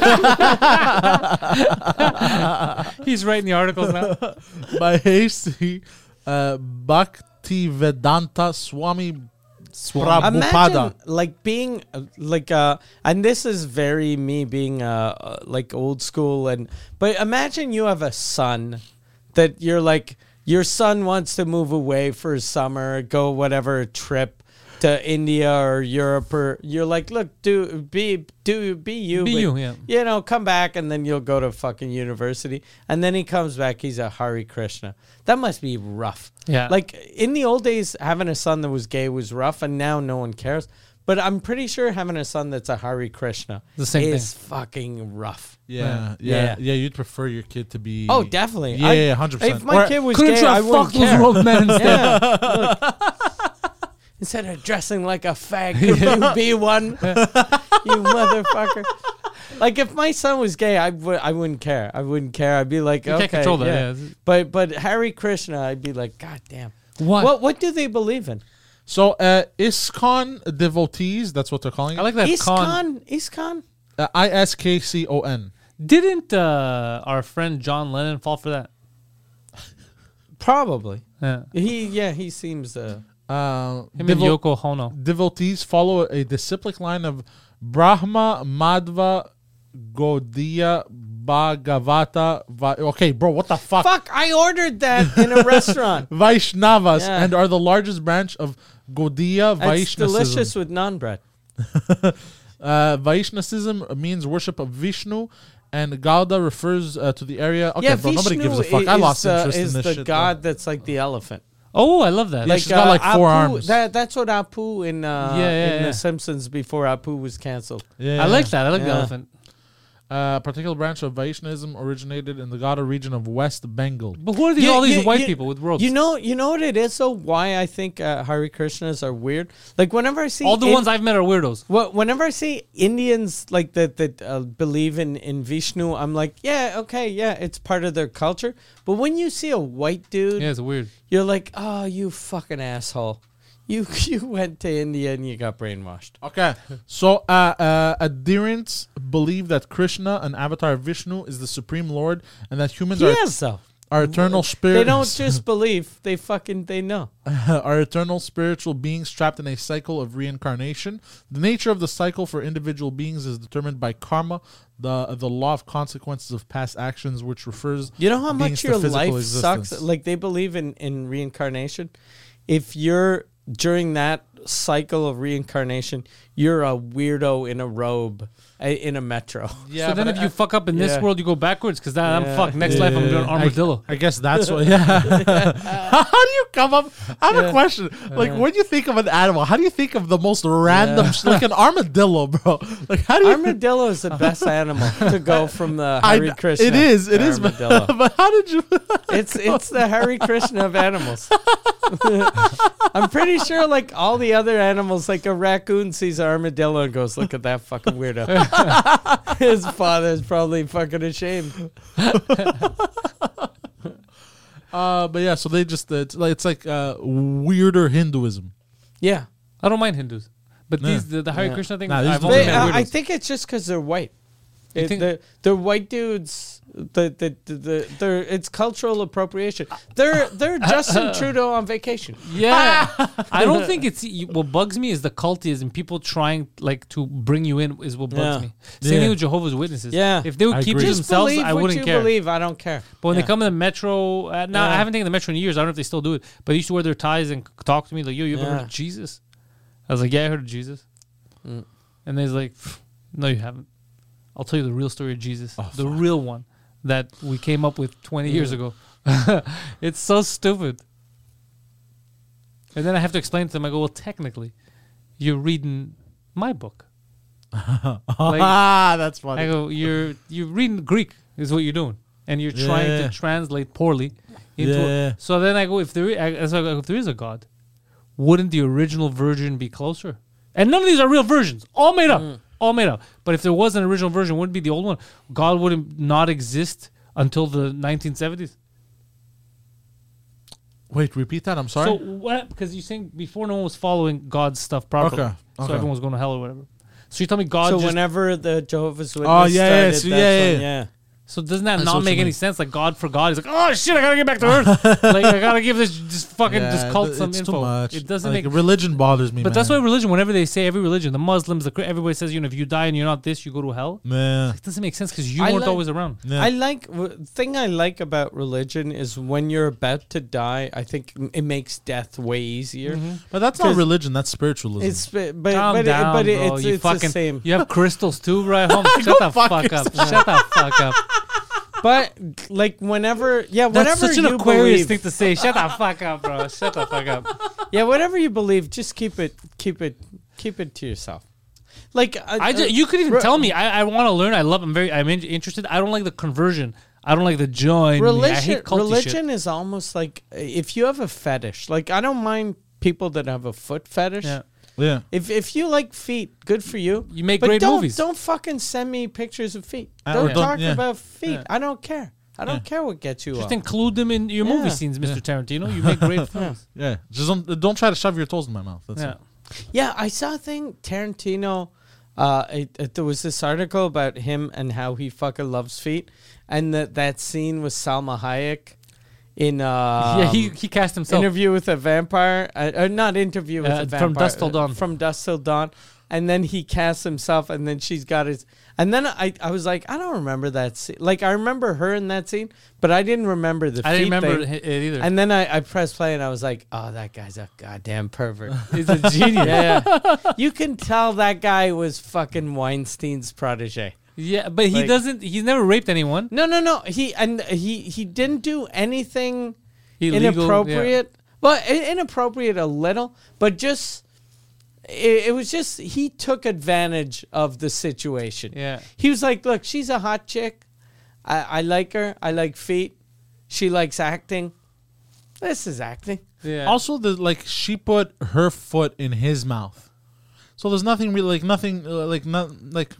Speaker 3: He's writing the articles now.
Speaker 5: by Hasty Bhaktivedanta Swami Prabhupada.
Speaker 4: Imagine like being and this is very me being like old school but imagine you have a son that you're like your son wants to move away for a summer, go whatever trip to India or Europe, or you're like, look, be you,
Speaker 3: Be
Speaker 4: but,
Speaker 3: you, yeah.
Speaker 4: come back and then you'll go to fucking university, and then he comes back, he's a Hare Krishna. That must be rough.
Speaker 3: Yeah.
Speaker 4: Like in the old days, having a son that was gay was rough, and now no one cares. But I'm pretty sure having a son that's a Hare Krishna
Speaker 3: The same
Speaker 4: is fucking rough.
Speaker 5: Yeah. You'd prefer your kid to be.
Speaker 4: Oh, definitely.
Speaker 5: Yeah, 100%.
Speaker 4: If my kid was
Speaker 3: Couldn't
Speaker 4: gay,
Speaker 3: you
Speaker 4: I
Speaker 3: have
Speaker 4: wouldn't
Speaker 3: fucked those
Speaker 4: care.
Speaker 3: rogue men instead?
Speaker 4: Yeah. Look. Instead of dressing like a fag, could you be one? You motherfucker. Like if my son was gay, I wouldn't care. I wouldn't care. I'd be like,
Speaker 3: You
Speaker 4: okay,
Speaker 3: can't control that,
Speaker 4: yeah.
Speaker 3: yeah.
Speaker 4: But Hare Krishna, I'd be like, God damn.
Speaker 3: What?
Speaker 4: What do they believe in?
Speaker 5: So ISKCON devotees, that's what they're calling it.
Speaker 3: I like that. Con.
Speaker 4: ISKCON?
Speaker 5: ISKCON.
Speaker 3: Didn't our friend John Lennon fall for that?
Speaker 4: Probably.
Speaker 3: Yeah.
Speaker 4: He seems
Speaker 3: Him and Yoko Ono.
Speaker 5: Devotees follow a disciplic line of Brahma, Madhva, Gaudiya, Bhagavata. Okay, bro, what the fuck?
Speaker 4: Fuck, I ordered that in a restaurant.
Speaker 5: Vaishnavas,
Speaker 4: Yeah.
Speaker 5: and are the largest branch of Gaudiya
Speaker 4: It's
Speaker 5: Vaishnavism.
Speaker 4: delicious with naan bread.
Speaker 5: Vaishnavism means worship of Vishnu, and Gauda refers to the area. Okay,
Speaker 4: Yeah,
Speaker 5: bro, nobody
Speaker 4: Vishnu
Speaker 5: gives a fuck. I lost
Speaker 4: is,
Speaker 5: interest in
Speaker 4: is
Speaker 5: this
Speaker 4: the
Speaker 5: shit.
Speaker 4: god that's like the elephant.
Speaker 3: Oh, I love that.
Speaker 5: Yeah, she's got like four
Speaker 4: Apu,
Speaker 5: arms.
Speaker 4: That's what Apu in
Speaker 3: yeah.
Speaker 4: The Simpsons before Apu was canceled.
Speaker 5: Yeah,
Speaker 3: I like that. I like the
Speaker 4: Yeah.
Speaker 3: elephant.
Speaker 5: A particular branch of Vaishnavism originated in the Gauda region of West Bengal.
Speaker 3: But who are these, all these white people with robes?
Speaker 4: You know what it is though? Why I think Hare Krishnas are weird. Like whenever I see
Speaker 3: all the ones I've met are weirdos.
Speaker 4: whenever I see Indians like that believe in Vishnu, I'm like, yeah, okay, yeah, it's part of their culture. But when you see a white dude,
Speaker 3: Yeah, it's weird.
Speaker 4: you're like, oh, you fucking asshole. You went to India and you got brainwashed.
Speaker 5: Okay, so adherents believe that Krishna, an avatar of Vishnu, is the supreme lord, and that humans
Speaker 4: though.
Speaker 5: are eternal spirits.
Speaker 4: They don't just believe; they know.
Speaker 5: Are eternal spiritual beings trapped in a cycle of reincarnation. The nature of the cycle for individual beings is determined by karma, the law of consequences of past actions, which refers.
Speaker 4: You know how
Speaker 5: beings
Speaker 4: much
Speaker 5: to
Speaker 4: your
Speaker 5: physical
Speaker 4: life
Speaker 5: existence.
Speaker 4: sucks. Like they believe in reincarnation. If you're during that cycle of reincarnation, you're a weirdo in a robe in a metro.
Speaker 5: Yeah,
Speaker 3: so then
Speaker 5: but
Speaker 3: if you fuck up in this
Speaker 4: yeah.
Speaker 3: world, you go backwards because I'm fucked. Next life, I'm doing armadillo.
Speaker 5: I guess that's what. Yeah. How do you come up? I have a question. Like, when you think of an animal, how do you think of the most random, like an armadillo, bro? Like, how do you?
Speaker 4: Armadillo is the best animal to go from the Hare Krishna.
Speaker 5: It is. It
Speaker 4: to
Speaker 5: is.
Speaker 4: armadillo.
Speaker 5: But how did you?
Speaker 4: It's the Hare Krishna of animals. I'm pretty sure, like all the other animals, like a raccoon sees an armadillo and goes, "Look at that fucking weirdo." His father's probably fucking ashamed.
Speaker 5: But yeah, so they just it's like weirder Hinduism.
Speaker 4: Yeah,
Speaker 3: I don't mind Hindus, but
Speaker 5: Yeah.
Speaker 3: the Hare
Speaker 4: Yeah.
Speaker 3: Krishna thing,
Speaker 5: Nah, these
Speaker 3: I've
Speaker 5: dudes
Speaker 3: always
Speaker 5: are
Speaker 3: been
Speaker 5: weirdos.
Speaker 4: I think it's just because they're white.
Speaker 3: You think-
Speaker 4: The white dudes. They're it's cultural appropriation. They're Justin Trudeau on vacation.
Speaker 3: Yeah, I don't think it's what bugs me is the cultism. People trying like to bring you in is what bugs
Speaker 4: Yeah.
Speaker 3: me. Same
Speaker 5: Yeah.
Speaker 3: thing with Jehovah's Witnesses.
Speaker 4: Yeah.
Speaker 3: if they would
Speaker 5: I
Speaker 3: keep to
Speaker 5: agree.
Speaker 4: Just
Speaker 3: themselves,
Speaker 4: believe
Speaker 3: I
Speaker 4: what
Speaker 3: wouldn't
Speaker 4: you
Speaker 3: care.
Speaker 4: believe. I don't care.
Speaker 3: But when
Speaker 4: Yeah.
Speaker 3: they come in the metro, I haven't taken the metro in years. I don't know if they still do it. But they used to wear their ties and talk to me like, "Yo, you ever heard
Speaker 4: Yeah.
Speaker 3: of Jesus?" I was like, "Yeah, I heard of Jesus."
Speaker 4: Mm.
Speaker 3: And they's like, "No, you haven't. I'll tell you the real story of Jesus,
Speaker 5: Oh,
Speaker 3: the real one that we came up with 20 years ago." It's so stupid. And then I have to explain to them. I go, "Well, technically, you're reading my book."
Speaker 5: That's funny.
Speaker 3: I go, "You're reading Greek is what you're doing, and you're trying
Speaker 5: Yeah.
Speaker 3: to translate poorly into."
Speaker 5: Yeah.
Speaker 3: So then I go, if there is a God, wouldn't the original version be closer? And none of these are real versions, all made up, all made up. But if there was an original version, wouldn't it be the old one? God wouldn't not exist until the 1970s.
Speaker 5: Wait, repeat that. I'm sorry.
Speaker 3: So what? Because you saying before no one was following God's stuff properly,
Speaker 5: Okay,
Speaker 3: so
Speaker 5: okay.
Speaker 3: everyone was going to hell or whatever. So you tell me God
Speaker 4: So
Speaker 3: just
Speaker 4: whenever the Jehovah's Witness
Speaker 5: Oh, yeah, yeah,
Speaker 4: started,
Speaker 5: so
Speaker 4: that's
Speaker 5: yeah,
Speaker 4: when-
Speaker 5: yeah.
Speaker 3: So doesn't that
Speaker 5: That's
Speaker 3: not
Speaker 5: what
Speaker 3: make
Speaker 5: you
Speaker 3: any
Speaker 5: mean.
Speaker 3: sense? Like God forgot. He's like, oh shit, I gotta get back to Earth. Like I gotta give this this cult some
Speaker 5: it's
Speaker 3: info.
Speaker 5: Too much.
Speaker 3: It doesn't
Speaker 5: like,
Speaker 3: make.
Speaker 5: religion bothers me.
Speaker 3: But that's why
Speaker 5: man.
Speaker 3: religion. Whenever they say every religion, the Muslims, everybody says, if you die and you're not this, you go to hell.
Speaker 5: Man.
Speaker 3: It doesn't make sense because you
Speaker 4: I
Speaker 3: weren't
Speaker 4: like-
Speaker 3: always around.
Speaker 5: Yeah.
Speaker 4: I like thing I like about religion is when you're about to die. I think it makes death way easier.
Speaker 5: But that's not
Speaker 4: 'Cause
Speaker 5: religion. That's spiritualism.
Speaker 4: It's but
Speaker 3: Calm
Speaker 4: but,
Speaker 3: down,
Speaker 4: but
Speaker 3: bro.
Speaker 4: it's
Speaker 3: You
Speaker 4: the
Speaker 3: fucking
Speaker 4: same.
Speaker 3: You have crystals too, right? Home. Shut the fuck up. Shut the fuck up.
Speaker 4: But like whenever,
Speaker 3: That's
Speaker 4: whatever
Speaker 3: such an
Speaker 4: you
Speaker 3: Aquarius
Speaker 4: believe,
Speaker 3: thing to say. Shut the fuck up, bro. Shut the fuck up.
Speaker 4: yeah, whatever you believe, just keep it to yourself. Like
Speaker 3: You could even tell me. I want to learn. I'm interested. I don't like the conversion. I don't like the join. I hate culty
Speaker 4: religion
Speaker 3: shit.
Speaker 4: is almost like if you have a fetish. Like I don't mind people that have a foot fetish.
Speaker 3: Yeah.
Speaker 5: yeah.
Speaker 4: If you like feet, good for you.
Speaker 3: You make
Speaker 4: but
Speaker 3: great
Speaker 4: don't,
Speaker 3: movies.
Speaker 4: Don't fucking send me pictures of feet.
Speaker 5: Or
Speaker 4: Don't
Speaker 5: don't-
Speaker 4: talk
Speaker 5: yeah.
Speaker 4: about feet.
Speaker 3: Yeah.
Speaker 4: I don't care. I don't care what gets you
Speaker 3: Just
Speaker 4: off.
Speaker 3: include them in your movie
Speaker 4: Yeah.
Speaker 3: scenes, Mr. Tarantino. You make great films.
Speaker 5: Yeah. Just don't try to shove your toes in my mouth. That's
Speaker 3: Yeah.
Speaker 5: it.
Speaker 4: Yeah, I saw a thing. Tarantino. There was this article about him and how he fucking loves feet, and that scene with Salma Hayek in
Speaker 3: Yeah, he cast himself.
Speaker 4: Interview with a Vampire, or not Interview with a Vampire.
Speaker 3: From Dusk Till Dawn.
Speaker 4: From Dusk Till Dawn. And then he casts himself, and then she's got his... And then I was like, I don't remember that scene. Like, I remember her in that scene, but I didn't remember the
Speaker 3: I didn't
Speaker 4: feet
Speaker 3: remember
Speaker 4: thing.
Speaker 3: it either.
Speaker 4: And then I pressed play, and I was like, oh, that guy's a goddamn pervert.
Speaker 3: He's a genius.
Speaker 4: Yeah. You can tell that guy was fucking Weinstein's protege.
Speaker 3: Yeah, but he
Speaker 4: Like-
Speaker 3: doesn't. He's never raped anyone.
Speaker 4: No. He didn't do anything
Speaker 3: Illegal,
Speaker 4: inappropriate. Well, inappropriate a little, but just it was just he took advantage of the situation.
Speaker 3: Yeah.
Speaker 4: He was like, "Look, she's a hot chick. I like her. I like feet. She likes acting. This is acting."
Speaker 3: Yeah.
Speaker 5: Also, she put her foot in his mouth, so there's nothing really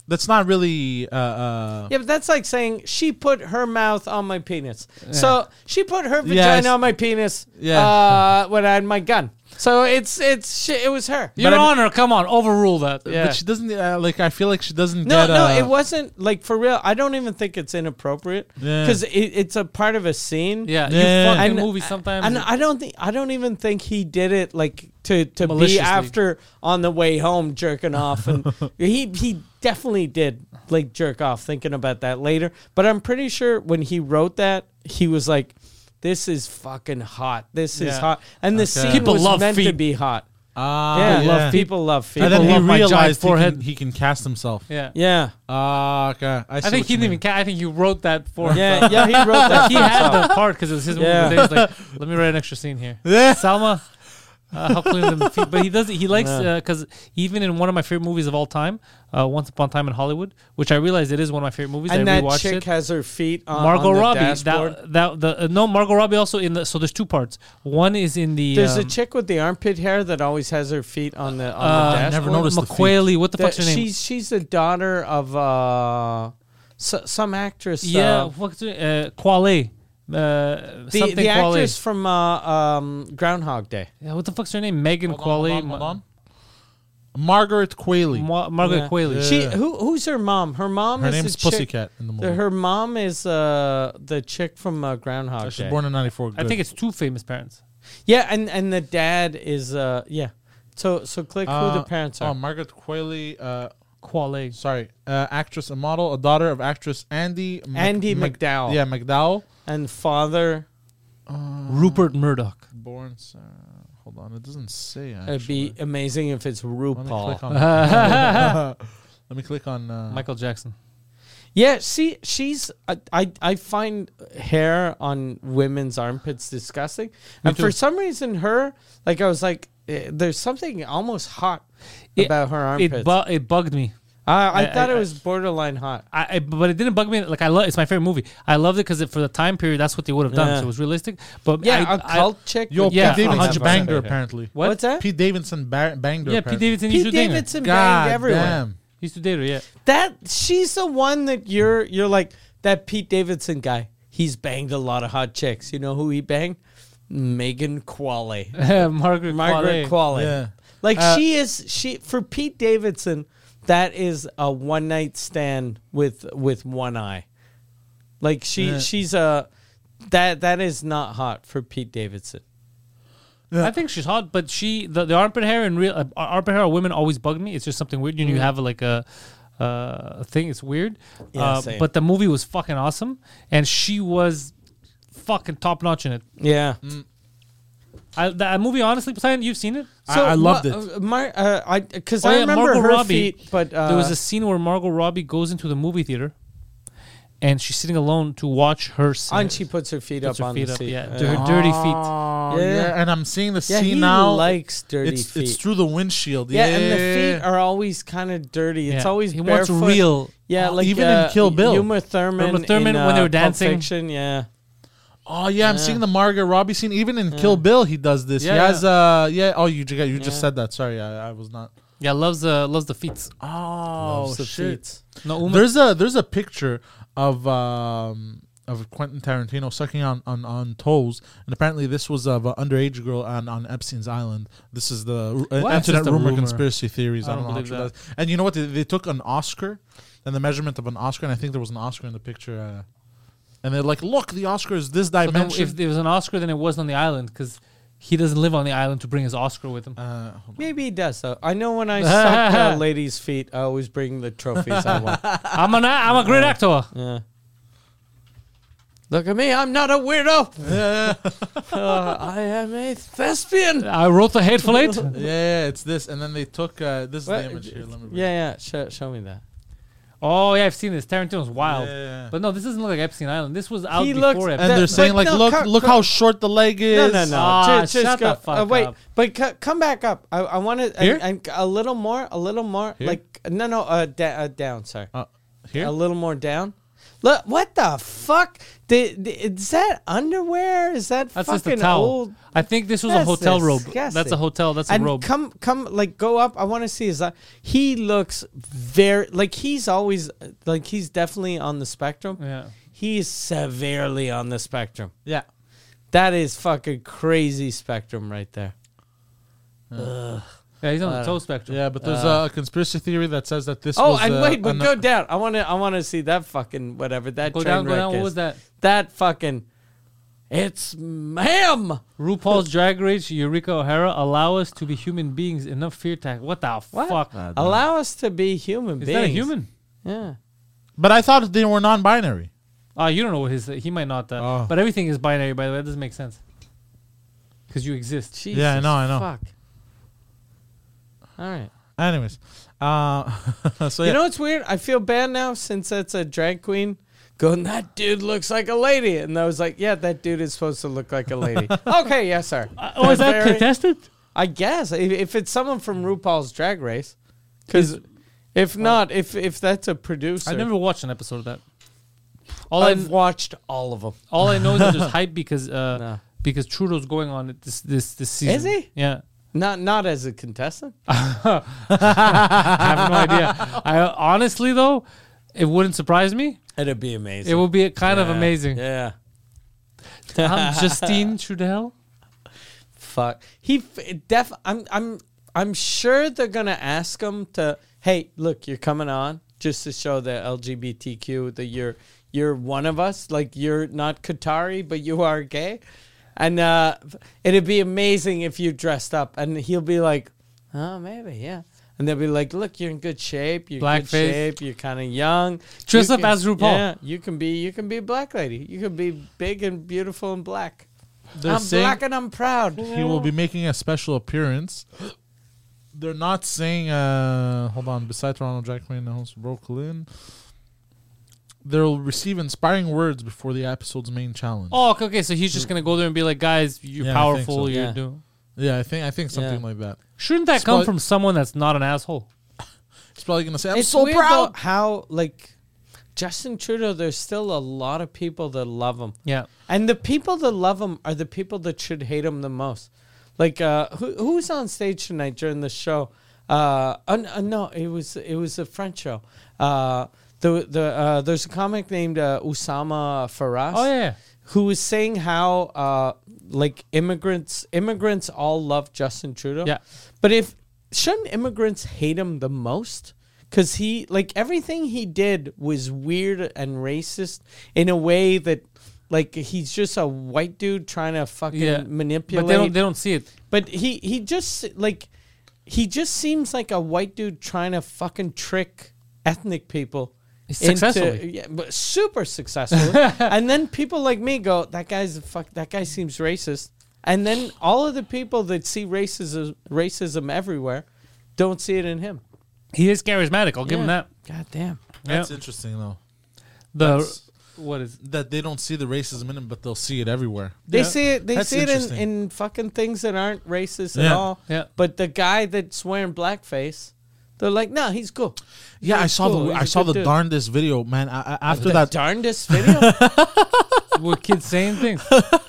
Speaker 5: That's not really.
Speaker 4: Yeah, but that's like saying she put her mouth on my penis. So she put her vagina on my penis.
Speaker 5: Yeah.
Speaker 4: When I had my gun. So it was her.
Speaker 3: Your Honor, come on, overrule that.
Speaker 4: Yeah.
Speaker 5: But she doesn't like. I feel like she doesn't.
Speaker 4: No,
Speaker 5: get,
Speaker 4: it wasn't like for real. I don't even think it's inappropriate
Speaker 5: Yeah.
Speaker 4: because it's a part of a scene.
Speaker 3: Yeah,
Speaker 5: Yeah.
Speaker 3: you fucking
Speaker 4: And-
Speaker 3: movies sometimes.
Speaker 4: And I don't even think he did it like to be
Speaker 3: Maliciously.
Speaker 4: after on the way home jerking off, and he definitely did like jerk off thinking about that later. But I'm pretty sure when he wrote that, he was like, "This is fucking hot. This is
Speaker 3: Yeah.
Speaker 4: hot," and the scene
Speaker 3: People
Speaker 4: was
Speaker 3: love
Speaker 4: meant to
Speaker 3: feet.
Speaker 4: be hot.
Speaker 5: yeah.
Speaker 4: People love feet.
Speaker 5: And then he
Speaker 3: love my giant
Speaker 5: realized
Speaker 3: forehead.
Speaker 5: he can cast himself.
Speaker 3: yeah.
Speaker 4: Yeah,
Speaker 5: Okay.
Speaker 3: I think he didn't even. I think he wrote that for.
Speaker 4: yeah, yeah. He wrote that.
Speaker 3: He had the part because it was his movie.
Speaker 4: Yeah.
Speaker 3: He's like, let me write an extra scene here.
Speaker 5: Yeah.
Speaker 3: Salma, how clean the feet. But he doesn't. He likes because even in one of my favorite movies of all time, Once Upon a Time in Hollywood, which I realized it is one of my favorite movies.
Speaker 4: And
Speaker 3: I
Speaker 4: that
Speaker 3: rewatched
Speaker 4: chick
Speaker 3: it.
Speaker 4: has her feet on
Speaker 3: Margot
Speaker 4: on the
Speaker 3: Robbie.
Speaker 4: dashboard.
Speaker 3: No, Margot Robbie also in the. So there's two parts. One is in the.
Speaker 4: There's a chick with the armpit hair that always has her feet on the dashboard.
Speaker 5: never noticed the feet.
Speaker 3: McQuailey. What the fuck's her name?
Speaker 4: She's the daughter of some actress.
Speaker 3: Yeah, what's her Quale. Something
Speaker 4: the
Speaker 3: Quale.
Speaker 4: actress from Groundhog Day.
Speaker 3: Yeah, what the fuck's her name? Megan Quale.
Speaker 5: Hold on. Margaret Qualley.
Speaker 3: Margaret
Speaker 4: Yeah.
Speaker 3: Qualley.
Speaker 4: She who's her mom? Her mom
Speaker 5: Her
Speaker 4: is
Speaker 5: name's
Speaker 4: the chick-
Speaker 5: Pussycat in the movie.
Speaker 4: Her mom is the chick from Groundhog
Speaker 5: She's
Speaker 4: Day.
Speaker 5: born in '94.
Speaker 3: I think it's two famous parents.
Speaker 4: Yeah, and the dad is yeah. So click who the parents are.
Speaker 5: Margaret Qualley.
Speaker 3: Quale.
Speaker 5: Sorry, actress and model, a daughter of actress Andy
Speaker 4: McDowell.
Speaker 5: Yeah, McDowell.
Speaker 4: And father.
Speaker 3: Rupert Murdoch.
Speaker 5: Born. Hold on, it doesn't say.
Speaker 4: It'd
Speaker 5: Actually.
Speaker 4: be amazing if it's
Speaker 5: Let me click
Speaker 4: RuPaul.
Speaker 5: on. Let me click on.
Speaker 3: Michael Jackson.
Speaker 4: Yeah, see, she's. I find hair on women's armpits disgusting, and
Speaker 3: too.
Speaker 4: for some reason, her like I was like, there's something almost hot about her armpits.
Speaker 3: It bugged me.
Speaker 4: I thought it was borderline hot.
Speaker 3: But it didn't bug me. Like I love. It's my favorite movie. I loved it because for the time period, that's what they would have done.
Speaker 4: Yeah.
Speaker 3: So it was realistic. But
Speaker 4: Yeah, a cult chick.
Speaker 5: Yo,
Speaker 4: would
Speaker 3: Yeah,
Speaker 5: Pete Davidson
Speaker 3: 100%.
Speaker 5: banged her apparently.
Speaker 3: What?
Speaker 4: What's that?
Speaker 5: Pete Davidson banged her.
Speaker 3: Yeah, Pete
Speaker 5: apparently.
Speaker 3: Davidson used
Speaker 4: Pete
Speaker 3: to date her.
Speaker 4: Davidson
Speaker 5: God
Speaker 4: banged everyone.
Speaker 5: damn.
Speaker 3: He used to date her. Yeah.
Speaker 4: That she's the one that you're like that Pete Davidson guy. He's banged a lot of hot chicks. You know who he banged? Megan Qualley.
Speaker 3: Margaret
Speaker 4: Margaret Qualley.
Speaker 5: Yeah.
Speaker 4: Like she for Pete Davidson, that is a one night stand with one eye. Like she's a that is not hot for Pete Davidson.
Speaker 3: I think she's hot, but the armpit hair and real armpit hair of women always bugged me. It's just something weird. You have like a thing. It's weird.
Speaker 4: Yeah, same.
Speaker 3: But the movie was fucking awesome, and she was fucking top notch in it.
Speaker 4: Yeah.
Speaker 3: That movie, honestly, Poseidon, you've seen it.
Speaker 5: I loved it.
Speaker 4: Because
Speaker 3: Oh,
Speaker 4: I
Speaker 3: yeah,
Speaker 4: remember
Speaker 3: Margot
Speaker 4: her
Speaker 3: Robbie.
Speaker 4: feet, but
Speaker 3: There was a scene where Margot Robbie goes into the movie theater, and she's sitting alone to watch her.
Speaker 4: and she puts her feet
Speaker 3: puts
Speaker 4: up
Speaker 3: her
Speaker 4: on
Speaker 3: feet
Speaker 4: the
Speaker 3: up.
Speaker 4: seat.
Speaker 3: Yeah, her dirty feet.
Speaker 5: Oh,
Speaker 4: Yeah.
Speaker 5: yeah. And I'm seeing the
Speaker 4: Yeah,
Speaker 5: scene
Speaker 4: he
Speaker 5: now.
Speaker 4: likes dirty
Speaker 5: it's
Speaker 4: feet.
Speaker 5: It's through the windshield.
Speaker 4: Yeah, and the feet are always kind of dirty. It's
Speaker 3: Yeah.
Speaker 4: always
Speaker 3: he wants
Speaker 4: barefoot.
Speaker 3: real.
Speaker 4: Yeah, like
Speaker 5: Even in Kill Bill.
Speaker 4: Uma Thurman.
Speaker 3: Uma Thurman
Speaker 4: in,
Speaker 3: when they were
Speaker 4: Pulp
Speaker 3: dancing.
Speaker 4: Fiction, yeah.
Speaker 5: Oh yeah, I'm seeing the Margot Robbie scene. Even in Kill Bill, he does this.
Speaker 3: Yeah,
Speaker 5: he has yeah. Oh, you just said that. Sorry, I was not.
Speaker 3: Yeah, loves the feet.
Speaker 5: Oh
Speaker 4: Loves the
Speaker 5: shit.
Speaker 4: feet.
Speaker 3: No, Uma.
Speaker 5: There's a picture of Quentin Tarantino sucking on toes, and apparently this was of an underage girl on Epstein's Island. This is the
Speaker 3: What?
Speaker 5: internet
Speaker 3: Just a
Speaker 5: rumor
Speaker 3: rumor.
Speaker 5: conspiracy theories.
Speaker 3: I
Speaker 5: I
Speaker 3: don't
Speaker 5: don't know how
Speaker 3: believe
Speaker 5: true
Speaker 3: that.
Speaker 5: that is. And you know what? They took an Oscar and the measurement of an Oscar, and I think there was an Oscar in the picture. And they're like, look, the Oscar is this
Speaker 3: So then
Speaker 5: dimension.
Speaker 3: if there was an Oscar, then it wasn't on the island because he doesn't live on the island to bring his Oscar with him.
Speaker 5: Hold on.
Speaker 4: Maybe he does, though. I know when I suck ladies' feet, I always bring the trophies I want.
Speaker 3: I'm a great actor.
Speaker 4: Yeah. Look at me, I'm not a weirdo. I am a thespian.
Speaker 3: I wrote the Hateful Eight.
Speaker 5: Yeah, it's this, and then they took this is
Speaker 4: What?
Speaker 5: the image here. Let me
Speaker 4: Yeah. Show me that.
Speaker 3: Oh yeah, I've seen this. Tarantino's wild.
Speaker 5: Yeah.
Speaker 3: But no, this doesn't look like Epstein Island. This was out
Speaker 4: He
Speaker 3: before
Speaker 4: looks-
Speaker 3: Epstein.
Speaker 5: And they're
Speaker 4: But
Speaker 5: saying like,
Speaker 4: no,
Speaker 5: look how short the leg is.
Speaker 4: No.
Speaker 3: Ah,
Speaker 4: Just
Speaker 3: shut
Speaker 4: go.
Speaker 3: the fuck
Speaker 4: Wait,
Speaker 3: up.
Speaker 4: but come back up. I want to
Speaker 5: Here?
Speaker 4: and a little more.
Speaker 5: Here?
Speaker 4: Like no, down. Sorry,
Speaker 5: Here?
Speaker 4: a little more down. Look, what the fuck? Is that underwear? Is that
Speaker 3: That's just a
Speaker 4: fucking
Speaker 3: towel.
Speaker 4: old?
Speaker 3: I think this was a
Speaker 4: That's
Speaker 3: hotel robe.
Speaker 4: disgusting.
Speaker 3: That's a hotel. That's a
Speaker 4: And
Speaker 3: robe.
Speaker 4: come, like go up. I want to see his. He looks very like he's always like he's definitely on the spectrum.
Speaker 3: Yeah.
Speaker 4: He's severely on the spectrum.
Speaker 5: Yeah.
Speaker 4: That is fucking crazy spectrum right there.
Speaker 3: Yeah, he's on the toe spectrum.
Speaker 5: Yeah, but there's a conspiracy theory that says that this
Speaker 4: Oh,
Speaker 5: was...
Speaker 4: and wait, but go down. I want to see that fucking whatever that
Speaker 3: Go
Speaker 4: train
Speaker 3: down, go
Speaker 4: wreck
Speaker 3: down. What
Speaker 4: is.
Speaker 3: was that?
Speaker 4: That fucking. It's him.
Speaker 3: RuPaul's Drag Race, Eureka O'Hara, allow us to be human beings. Enough fear tag. What the fuck?
Speaker 4: Allow us to be human
Speaker 3: Is
Speaker 4: beings.
Speaker 3: that a human?
Speaker 4: Yeah.
Speaker 5: But I thought they were non-binary.
Speaker 3: You don't know what his. He might not.
Speaker 5: Oh.
Speaker 3: But everything is binary, by the way. That doesn't make sense. Because you exist.
Speaker 4: Jesus,
Speaker 5: Yeah, I know.
Speaker 4: Fuck. All right.
Speaker 5: Anyways. So
Speaker 4: You know what's weird? I feel bad now since that's a drag queen going, that dude looks like a lady. And I was like, yeah, that dude is supposed to look like a lady. Okay, yes, sir.
Speaker 3: Oh, is that
Speaker 4: Very-
Speaker 3: contested?
Speaker 4: I guess. If it's someone from RuPaul's Drag Race. Because if not, if that's a producer.
Speaker 3: I never watched an episode of that. All
Speaker 4: I've watched all of them.
Speaker 3: all I know is that there's hype because
Speaker 4: No.
Speaker 3: because Trudeau's going on it this season.
Speaker 4: Is he?
Speaker 3: Yeah.
Speaker 4: Not as a contestant.
Speaker 3: I have no idea. Honestly though, it wouldn't surprise me.
Speaker 4: It'd be amazing.
Speaker 3: It would be kind of amazing.
Speaker 4: Yeah.
Speaker 3: Justine Trudel.
Speaker 4: Fuck. I'm sure they're gonna ask him to. Hey, look, you're coming on just to show the LGBTQ that you're one of us. Like you're not Qatari, but you are gay. And it'd be amazing if you dressed up, and he'll be like, "Oh, maybe, yeah." And they'll be like, "Look, you're in good shape. You're in good
Speaker 3: Blackface.
Speaker 4: shape. You're kind of young.
Speaker 3: Dress
Speaker 4: You
Speaker 3: up as RuPaul."
Speaker 4: Yeah, you can be a black lady. You can be big and beautiful and black.
Speaker 5: They're
Speaker 4: I'm
Speaker 5: saying
Speaker 4: black and I'm proud.
Speaker 5: he will be making a special appearance. They're not saying... hold on. Besides Toronto drag queen and host Brooklyn, they'll receive inspiring words before the episode's main challenge.
Speaker 3: Oh, okay. So he's just gonna go there and be like, "Guys, you're
Speaker 5: Yeah, I think
Speaker 3: powerful.
Speaker 5: so.
Speaker 3: You're
Speaker 4: Yeah.
Speaker 3: doing."
Speaker 5: Yeah, I think something like that.
Speaker 3: Shouldn't that come from someone that's not an asshole?
Speaker 5: He's probably gonna say, "I'm
Speaker 4: It's
Speaker 5: so
Speaker 4: weird
Speaker 5: proud."
Speaker 4: though how like Justin Trudeau, there's still a lot of people that love him.
Speaker 3: Yeah.
Speaker 4: And the people that love him are the people that should hate him the most. Like who's on stage tonight during the show? No, it was a French show. There's a comic named Oussama Faraz.
Speaker 3: Oh yeah.
Speaker 4: Who was saying how like immigrants all love Justin Trudeau.
Speaker 3: Yeah.
Speaker 4: But shouldn't immigrants hate him the most? Because he, like, everything he did was weird and racist in a way that, like, he's just a white dude trying to fucking manipulate.
Speaker 3: But they don't see it.
Speaker 4: But he just seems like a white dude trying to fucking trick ethnic people.
Speaker 3: Successfully.
Speaker 4: Yeah, but super successful. And then people like me go, that guy seems racist. And then all of the people that see racism everywhere don't see it in him.
Speaker 3: He is charismatic. I'll give him that.
Speaker 4: God damn.
Speaker 5: That's
Speaker 3: Yeah.
Speaker 5: interesting though.
Speaker 3: What is?
Speaker 5: That they don't see the racism in him, but they'll see it everywhere.
Speaker 4: They see it. They
Speaker 5: That's
Speaker 4: see it
Speaker 5: interesting.
Speaker 4: in fucking things that aren't racist at
Speaker 5: Yeah.
Speaker 4: all.
Speaker 3: Yeah.
Speaker 4: But the guy that's wearing blackface, they're like, no, he's cool.
Speaker 5: Yeah,
Speaker 4: He's cool.
Speaker 5: I
Speaker 4: He's a
Speaker 5: saw
Speaker 4: good
Speaker 5: the
Speaker 4: dude.
Speaker 5: darndest video, man. After
Speaker 4: The
Speaker 5: that,
Speaker 4: darndest video.
Speaker 3: With kids saying things.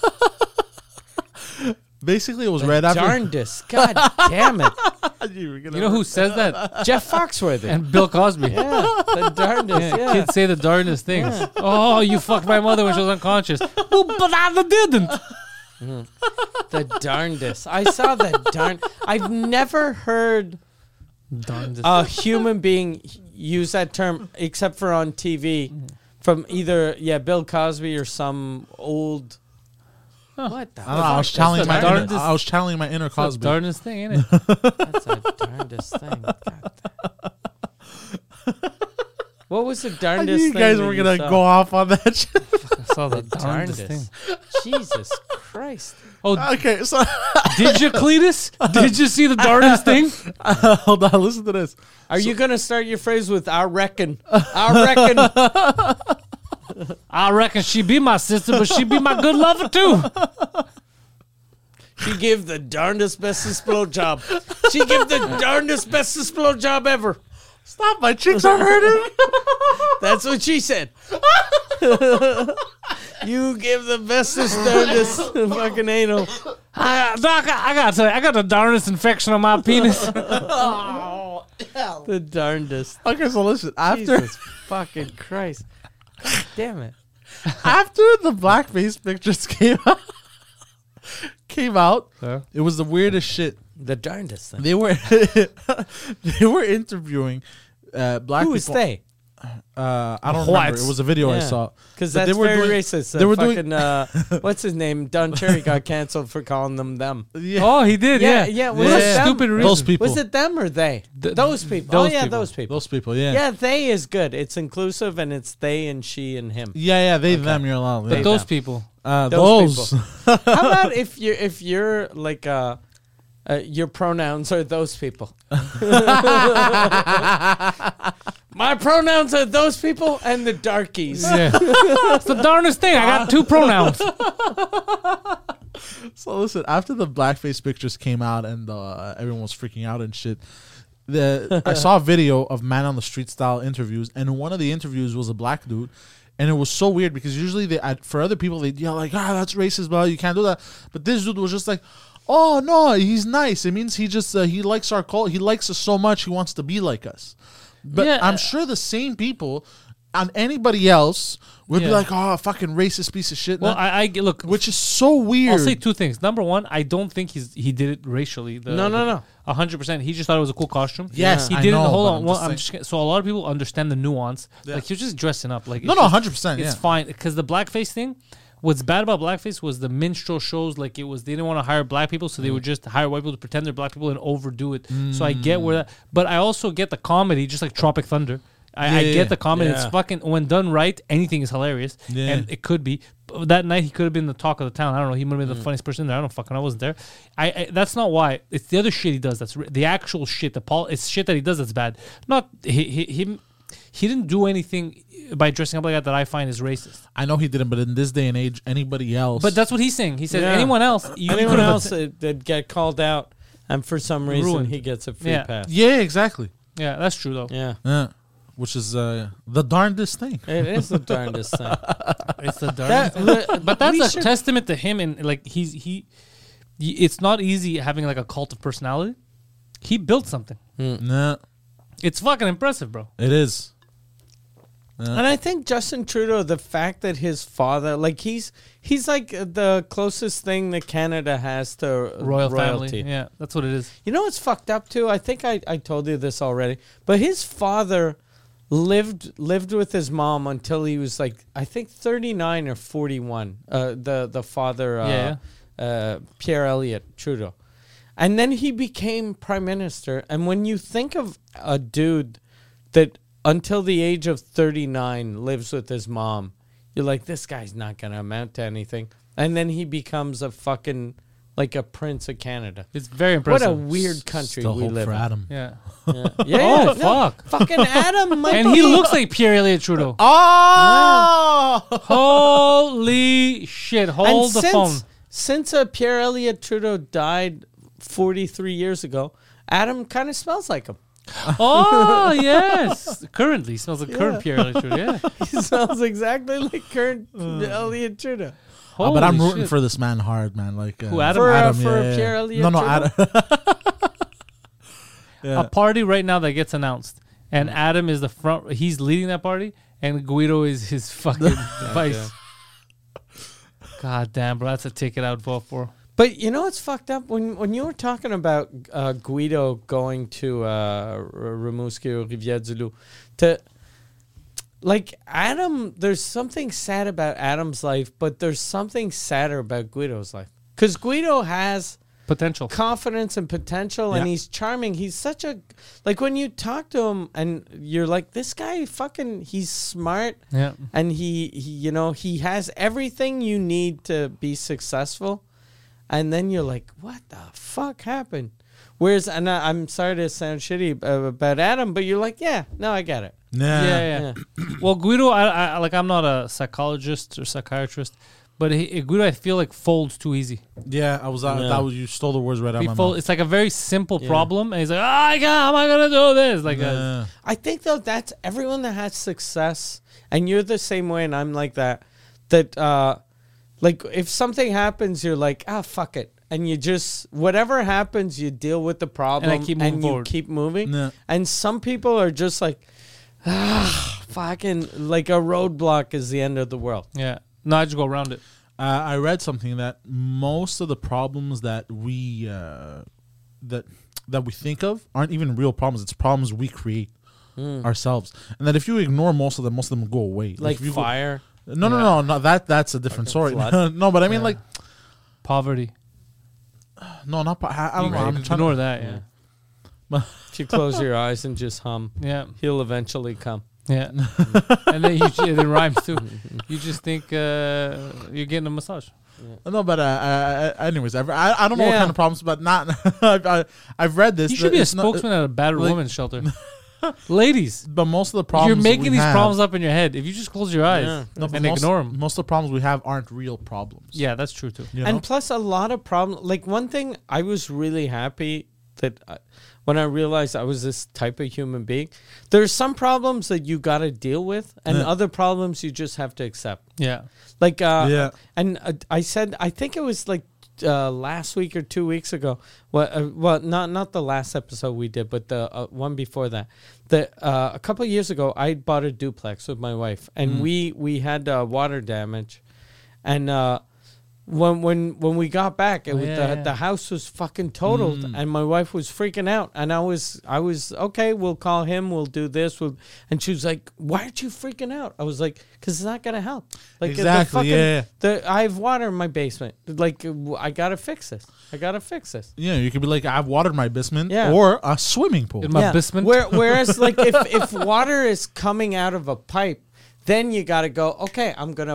Speaker 5: basically it was right after.
Speaker 4: Darndest. God damn it.
Speaker 3: You know who says that?
Speaker 4: Jeff Foxworthy.
Speaker 3: And Bill Cosby.
Speaker 4: yeah, the darndest. Yeah.
Speaker 3: Kids say the darndest things. Oh, you fucked my mother when she was unconscious. Well, but I didn't.
Speaker 4: The darndest. I saw the darn. I've never heard
Speaker 3: Darndest.
Speaker 4: a human being use that term except for on TV from either Bill Cosby or some old. What the?
Speaker 5: I don't know, I was channeling
Speaker 3: the darndest-
Speaker 5: I was channeling my inner
Speaker 3: That's the
Speaker 5: Cosby.
Speaker 3: darndest thing, ain't it?
Speaker 4: That's a darndest thing. God damn. What was the
Speaker 5: I
Speaker 4: darndest
Speaker 5: knew you
Speaker 4: thing?
Speaker 5: guys
Speaker 4: that
Speaker 5: were
Speaker 4: you
Speaker 5: gonna
Speaker 4: saw?
Speaker 5: go off on that shit.
Speaker 3: I saw the darndest thing.
Speaker 4: Darndest. Jesus Christ.
Speaker 3: Oh,
Speaker 5: Okay, so
Speaker 3: did you, Cletus? Did you see the darndest thing?
Speaker 5: hold on, listen to this.
Speaker 4: Are you going to start your phrase with I reckon? I reckon.
Speaker 3: I reckon she be my sister, but she be my good lover too.
Speaker 4: She give the darndest bestest blowjob. She give the darndest bestest blowjob ever.
Speaker 5: Stop, my cheeks are hurting.
Speaker 4: That's what she said. You give the bestest, darndest fucking anal.
Speaker 3: Doc, I gotta tell you, I got the darndest infection on my penis.
Speaker 4: The darndest.
Speaker 5: Okay, so listen. After
Speaker 4: Jesus fucking Christ. God damn it.
Speaker 5: after the blackface pictures came out,
Speaker 3: Yeah.
Speaker 5: it was the weirdest shit.
Speaker 4: The darndest thing.
Speaker 5: They were they were interviewing black
Speaker 4: Who
Speaker 5: people.
Speaker 4: is they?
Speaker 5: I don't remember.
Speaker 3: Whites.
Speaker 5: It was a video I
Speaker 4: Yeah.
Speaker 5: saw.
Speaker 4: Because
Speaker 5: But
Speaker 4: that's
Speaker 5: they were
Speaker 4: very
Speaker 5: doing-
Speaker 4: racist.
Speaker 5: they were
Speaker 4: fucking, what's his name? Don Cherry got canceled for calling them.
Speaker 5: Yeah.
Speaker 3: Oh, he did,
Speaker 4: Yeah,
Speaker 3: yeah.
Speaker 4: yeah,
Speaker 3: What
Speaker 4: was
Speaker 3: a
Speaker 4: it them?
Speaker 3: stupid reason.
Speaker 5: Those people.
Speaker 4: Was it them or they?
Speaker 3: Th-
Speaker 4: those people.
Speaker 3: those
Speaker 4: Oh, yeah,
Speaker 3: people.
Speaker 4: those people.
Speaker 5: Those people, yeah.
Speaker 4: Yeah, they is good. It's inclusive and it's they and she and him.
Speaker 5: Yeah, they, them, you're allowed.
Speaker 3: But
Speaker 5: Yeah.
Speaker 3: those
Speaker 4: them.
Speaker 3: people.
Speaker 5: Those.
Speaker 4: How about if you're like your pronouns are those people? My pronouns are those people and the darkies.
Speaker 3: Yeah. It's the darndest thing. I got two pronouns.
Speaker 5: So listen, after the blackface pictures came out and everyone was freaking out and shit, I saw a video of man on the street style interviews, and one of the interviews was a black dude, and it was so weird because usually for other people they yell like, that's racist, bro, you can't do that, but this dude was just like, oh no, he's nice. It means he just he likes our culture. He likes us so much he wants to be like us. But
Speaker 3: Yeah,
Speaker 5: I'm sure the same people and anybody else would be
Speaker 3: Yeah.
Speaker 5: like, oh, fucking racist piece of shit.
Speaker 3: Well, I look.
Speaker 5: which is so weird.
Speaker 3: I'll say two things. Number one, I don't think he did it racially.
Speaker 4: No.
Speaker 3: 100%. He just thought it was a cool costume.
Speaker 5: Yes,
Speaker 3: he
Speaker 5: I
Speaker 3: did
Speaker 5: know,
Speaker 3: it. Hold
Speaker 5: but
Speaker 3: on.
Speaker 5: I'm
Speaker 3: Well,
Speaker 5: just
Speaker 3: I'm
Speaker 5: saying-
Speaker 3: just, so a lot of people understand the nuance. Like he was just dressing up. Like
Speaker 5: No,
Speaker 3: it's
Speaker 5: no,
Speaker 3: just-
Speaker 5: 100%,
Speaker 3: It's
Speaker 5: yeah.
Speaker 3: fine because the blackface thing. What's bad about blackface was the minstrel shows. Like it was, they didn't want to hire black people, so they would just hire white people to pretend they're black people and overdo it. So I get where that, but I also get the comedy, just like Tropic Thunder. I
Speaker 5: Yeah.
Speaker 3: get the comedy. It's
Speaker 4: Yeah.
Speaker 3: fucking when done right, anything is hilarious,
Speaker 5: Yeah.
Speaker 3: and it could be. But that night he could have been the talk of the town. I don't know. He might have been the funniest person there. I don't fucking. I wasn't there. I that's not why. It's the other shit he does. That's the actual shit. It's shit that he does that's bad. Not he didn't do anything by dressing up like that I find is racist.
Speaker 5: I know he didn't, but in this day and age, anybody else.
Speaker 3: But that's what he's saying. He said
Speaker 4: Yeah.
Speaker 3: anyone else, you
Speaker 4: Anyone
Speaker 3: could've-
Speaker 4: else that get called out and for some reason
Speaker 3: Ruined.
Speaker 4: he gets a free
Speaker 3: Yeah.
Speaker 4: pass.
Speaker 5: yeah, exactly.
Speaker 3: Yeah, that's true though.
Speaker 4: Yeah.
Speaker 5: Yeah, which is the darndest thing.
Speaker 4: It is the darndest thing.
Speaker 3: It's the darndest.
Speaker 4: That-
Speaker 3: But that's
Speaker 4: we
Speaker 3: a
Speaker 4: should-
Speaker 3: testament to him, and like it's not easy having like a cult of personality. He built something.
Speaker 5: Nah,
Speaker 3: It's fucking impressive, bro.
Speaker 5: it is.
Speaker 4: And I think Justin Trudeau, the fact that his father, like he's like the closest thing that Canada has to
Speaker 3: Royal
Speaker 4: royalty.
Speaker 3: family. Yeah, that's what it is.
Speaker 4: You know what's fucked up too? I think I told you this already, but his father lived with his mom until he was like I think 39 or 41. The father, Pierre Elliott Trudeau, and then he became prime minister. And when you think of a dude that until the age of 39 lives with his mom, you're like, this guy's not gonna amount to anything. And then he becomes a fucking like a prince of Canada.
Speaker 3: It's very
Speaker 4: What
Speaker 3: impressive.
Speaker 4: a weird country
Speaker 5: Still
Speaker 4: we
Speaker 5: hope
Speaker 4: live
Speaker 5: for
Speaker 4: in.
Speaker 5: Adam.
Speaker 3: Yeah.
Speaker 4: Yeah.
Speaker 3: Oh, fuck.
Speaker 4: Fucking Adam.
Speaker 3: And he looks like Pierre Elliott Trudeau.
Speaker 5: Oh,
Speaker 3: Holy shit! Hold the phone.
Speaker 4: Since Pierre Elliott Trudeau died 43 years ago, Adam kind of smells like him.
Speaker 3: Oh yes, currently smells like current Pierre Elliott Trudeau. Yeah.
Speaker 4: He smells exactly like current Elliott Trudeau.
Speaker 5: but I'm
Speaker 3: Holy
Speaker 5: rooting
Speaker 3: shit.
Speaker 5: for this man hard, man. Like
Speaker 3: Who, Adam?
Speaker 4: For Pierre Elliott
Speaker 5: No,
Speaker 4: Trudeau?
Speaker 5: Adam.
Speaker 3: a party right now that gets announced, and Adam is the front. He's leading that party, and Guido is his fucking vice. God damn, bro, that's a ticket I would vote for.
Speaker 4: But you know what's fucked up? When you were talking about Guido going to Rimouski or Rivière-du-Loup, like Adam, there's something sad about Adam's life, but there's something sadder about Guido's life. Because Guido has
Speaker 3: Potential.
Speaker 4: confidence and potential, and
Speaker 5: Yeah.
Speaker 4: he's charming. He's such a, like when you talk to him and you're like, this guy fucking, he's smart.
Speaker 3: Yeah.
Speaker 4: And he you know, he has everything you need to be successful. And then you're like, what the fuck happened? Whereas, and I'm sorry to sound shitty about Adam, but you're like, yeah, no, I get it.
Speaker 5: Nah.
Speaker 3: Yeah. Well, Guido, I like. I'm not a psychologist or psychiatrist, But Guido, I feel like folds too easy.
Speaker 5: Yeah, I was. That was you stole the words right out of my mouth.
Speaker 3: It's like a very simple problem, and he's like, how am I gonna do this? Like,
Speaker 4: I think though that's everyone that has success, and you're the same way, and I'm like that. That like if something happens, you're like, fuck it, and you just whatever happens, you deal with the problem,
Speaker 3: And I keep moving forward.
Speaker 4: you keep moving.
Speaker 5: Yeah.
Speaker 4: And some people are just like, fucking like a roadblock is the end of the world.
Speaker 3: yeah. No, I just go around it.
Speaker 5: I read something that most of the problems that we that we think of aren't even real problems. It's problems we create ourselves, and that if you ignore most of them will go away.
Speaker 4: Like
Speaker 5: if you
Speaker 4: fire.
Speaker 5: No. That's a different story.
Speaker 4: flood.
Speaker 5: No, but I mean like
Speaker 3: Poverty.
Speaker 5: no, not. I don't know. I'm trying
Speaker 3: Ignore
Speaker 5: to.
Speaker 3: that. Yeah.
Speaker 4: If you close your eyes and just hum,
Speaker 3: Yeah.
Speaker 4: he'll eventually come.
Speaker 3: Yeah. And then it rhymes too. You just think you're getting a massage.
Speaker 5: No, but anyways, I don't know what
Speaker 4: Yeah.
Speaker 5: kind of problems, but not. I've read this.
Speaker 3: You should be a
Speaker 5: It's not-
Speaker 3: spokesman at a battered
Speaker 5: like-
Speaker 3: women's shelter. Ladies,
Speaker 5: But most of the problems
Speaker 3: you're making
Speaker 5: we
Speaker 3: these
Speaker 5: have-
Speaker 3: problems up in your head. If you just close your eyes
Speaker 4: Yeah.
Speaker 5: No, but
Speaker 3: and ignore them.
Speaker 5: Most of the problems we have aren't real problems.
Speaker 3: Yeah, that's true too.
Speaker 5: You know?
Speaker 4: And plus, a lot of problems. Like one thing, I was really happy that when I realized I was this type of human being. There's some problems that you got to deal with, and
Speaker 5: Yeah.
Speaker 4: other problems you just have to accept.
Speaker 3: Yeah.
Speaker 4: Like,
Speaker 5: Yeah.
Speaker 4: And I said, I think it was like last week or 2 weeks ago. Well, not the last episode we did, but the one before that. A couple of years ago, I bought a duplex with my wife, and we had water damage, and when we got back, the house was fucking totaled, and my wife was freaking out, and I was okay. We'll call him. We'll do this. And she was like, "Why aren't you freaking out?" I was like, "Because it's not gonna help." Like
Speaker 5: Exactly, yeah.
Speaker 4: I have water in my basement. Like I gotta fix this.
Speaker 5: Yeah, you could be like, I've watered my basement
Speaker 4: Yeah.
Speaker 5: or a swimming pool.
Speaker 3: In my basement.
Speaker 4: Whereas, like, if water is coming out of a pipe, then you gotta go. Okay, I'm gonna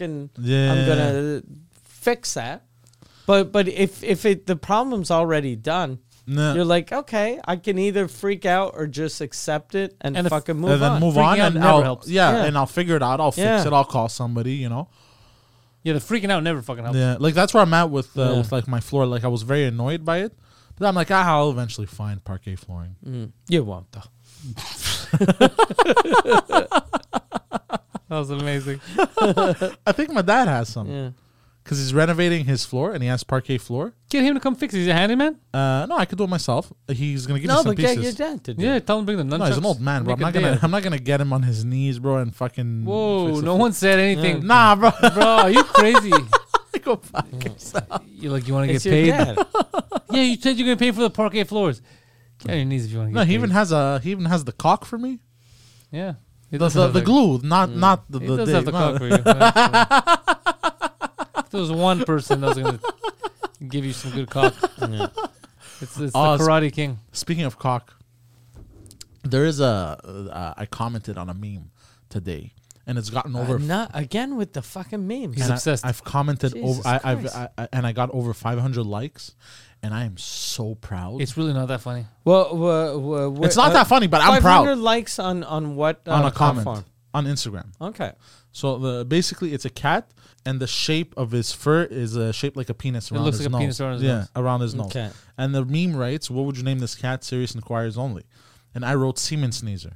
Speaker 4: fix that. But if the problem's already done,
Speaker 5: Nah.
Speaker 4: you're like, okay, I can either freak out or just accept it and
Speaker 3: And if-
Speaker 4: fucking move
Speaker 5: and then
Speaker 4: on.
Speaker 5: move
Speaker 3: Freaking
Speaker 5: on,
Speaker 3: out
Speaker 5: and
Speaker 3: never
Speaker 5: I'll
Speaker 3: helps.
Speaker 5: Yeah,
Speaker 4: Yeah.
Speaker 5: and I'll figure it out. I'll fix
Speaker 4: Yeah.
Speaker 5: it. I'll call somebody. You know.
Speaker 3: Yeah, the freaking out never fucking helps.
Speaker 5: Yeah, like that's where I'm at with
Speaker 4: Yeah.
Speaker 5: with like my floor. Like I was very annoyed by it, but I'm like, I'll eventually find parquet flooring.
Speaker 4: You won't though.
Speaker 3: That was amazing.
Speaker 5: I think my dad has some
Speaker 4: Yeah.
Speaker 5: because he's renovating his floor and he has parquet floor.
Speaker 3: Get him to come fix it. He's a handyman.
Speaker 5: No, I could do it myself. He's gonna give me
Speaker 4: No,
Speaker 5: some
Speaker 4: but get
Speaker 5: pieces.
Speaker 4: your dad to do.
Speaker 3: Yeah,
Speaker 4: it.
Speaker 3: tell him to bring the nunchucks.
Speaker 5: No, he's an old man, bro.
Speaker 3: Make a day.
Speaker 5: I'm not gonna get him on his knees, bro, and fucking.
Speaker 3: Whoa,
Speaker 5: fix the
Speaker 3: no
Speaker 5: floor.
Speaker 3: one said anything.
Speaker 5: Nah, bro.
Speaker 3: Bro, are you crazy?
Speaker 5: Go fuck yourself.
Speaker 3: You like you want to
Speaker 4: It's
Speaker 3: get
Speaker 4: your
Speaker 3: paid?
Speaker 4: dad.
Speaker 3: Yeah, you said you're gonna pay for the parquet floors. Get on your knees if you want to get
Speaker 5: No,
Speaker 3: paid.
Speaker 5: he even has the caulk for me.
Speaker 3: Yeah. He
Speaker 5: The,
Speaker 3: does
Speaker 5: the,
Speaker 3: have
Speaker 5: the
Speaker 3: the-
Speaker 5: glue, not the
Speaker 3: He
Speaker 5: the
Speaker 3: does
Speaker 5: day.
Speaker 3: have the
Speaker 5: No.
Speaker 3: cock for you. If there was one person that was gonna give you some good cock, it's the
Speaker 5: Oh,
Speaker 3: Karate King.
Speaker 5: Speaking of cock, there is I commented on a meme today, and it's gotten over.
Speaker 4: Not again with the fucking memes.
Speaker 3: He's
Speaker 5: and
Speaker 3: obsessed.
Speaker 5: I've commented
Speaker 4: Jesus
Speaker 5: over.
Speaker 4: Christ.
Speaker 5: I got over 500 likes, and I am so proud.
Speaker 3: It's really not that funny.
Speaker 4: Well,
Speaker 5: It's not that funny, but I'm
Speaker 4: 500
Speaker 5: proud.
Speaker 4: likes on what
Speaker 5: On a comment
Speaker 4: platform?
Speaker 5: on Instagram.
Speaker 4: Okay.
Speaker 5: So basically, it's a cat, and the shape of his fur is shaped like a penis around
Speaker 3: looks
Speaker 5: his
Speaker 3: like a
Speaker 5: nose.
Speaker 3: penis around his
Speaker 5: yeah,
Speaker 3: nose.
Speaker 5: around his nose.
Speaker 4: Okay.
Speaker 5: And the meme writes, "What would you name this cat? Serious inquiries only." And I wrote Semen Sneezer.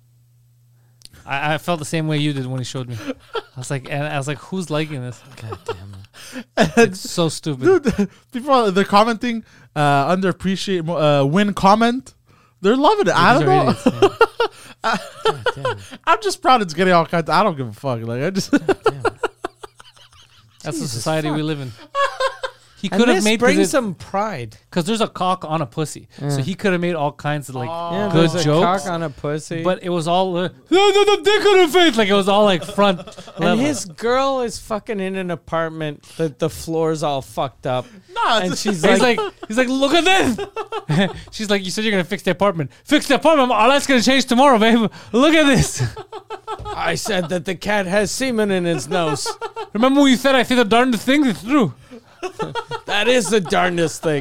Speaker 3: I felt the same way you did when he showed me. I was like, who's liking this?
Speaker 4: God damn it.
Speaker 3: It's so stupid.
Speaker 5: Dude, people they're commenting underappreciate win comment. They're loving it. I
Speaker 3: These
Speaker 5: don't
Speaker 3: are
Speaker 5: know.
Speaker 3: idiots, yeah.
Speaker 4: God damn it.
Speaker 5: I'm just proud it's getting all kinds. I don't give a fuck. Like I just.
Speaker 3: That's the
Speaker 4: Jesus
Speaker 3: society we
Speaker 4: fuck.
Speaker 3: live in. He
Speaker 4: And
Speaker 3: could have
Speaker 4: this
Speaker 3: made
Speaker 4: brings some pride.
Speaker 3: because there's a cock on a pussy, so he could have made all kinds of like
Speaker 4: Yeah,
Speaker 3: good
Speaker 4: there's a
Speaker 3: jokes.
Speaker 4: cock on a pussy.
Speaker 3: But it was all the dick on her face, like it was all like front level.
Speaker 4: and his girl is fucking in an apartment that the floor's all fucked up.
Speaker 5: Nah,
Speaker 4: And she's
Speaker 3: he's
Speaker 4: like,
Speaker 3: like, look at this. She's like, you said you're gonna fix the apartment. Fix the apartment. All that's gonna change tomorrow, babe. Look at this.
Speaker 4: I said that the cat has semen in his nose.
Speaker 3: Remember when you said I say the darndest thing? It's true.
Speaker 4: That is the darndest thing.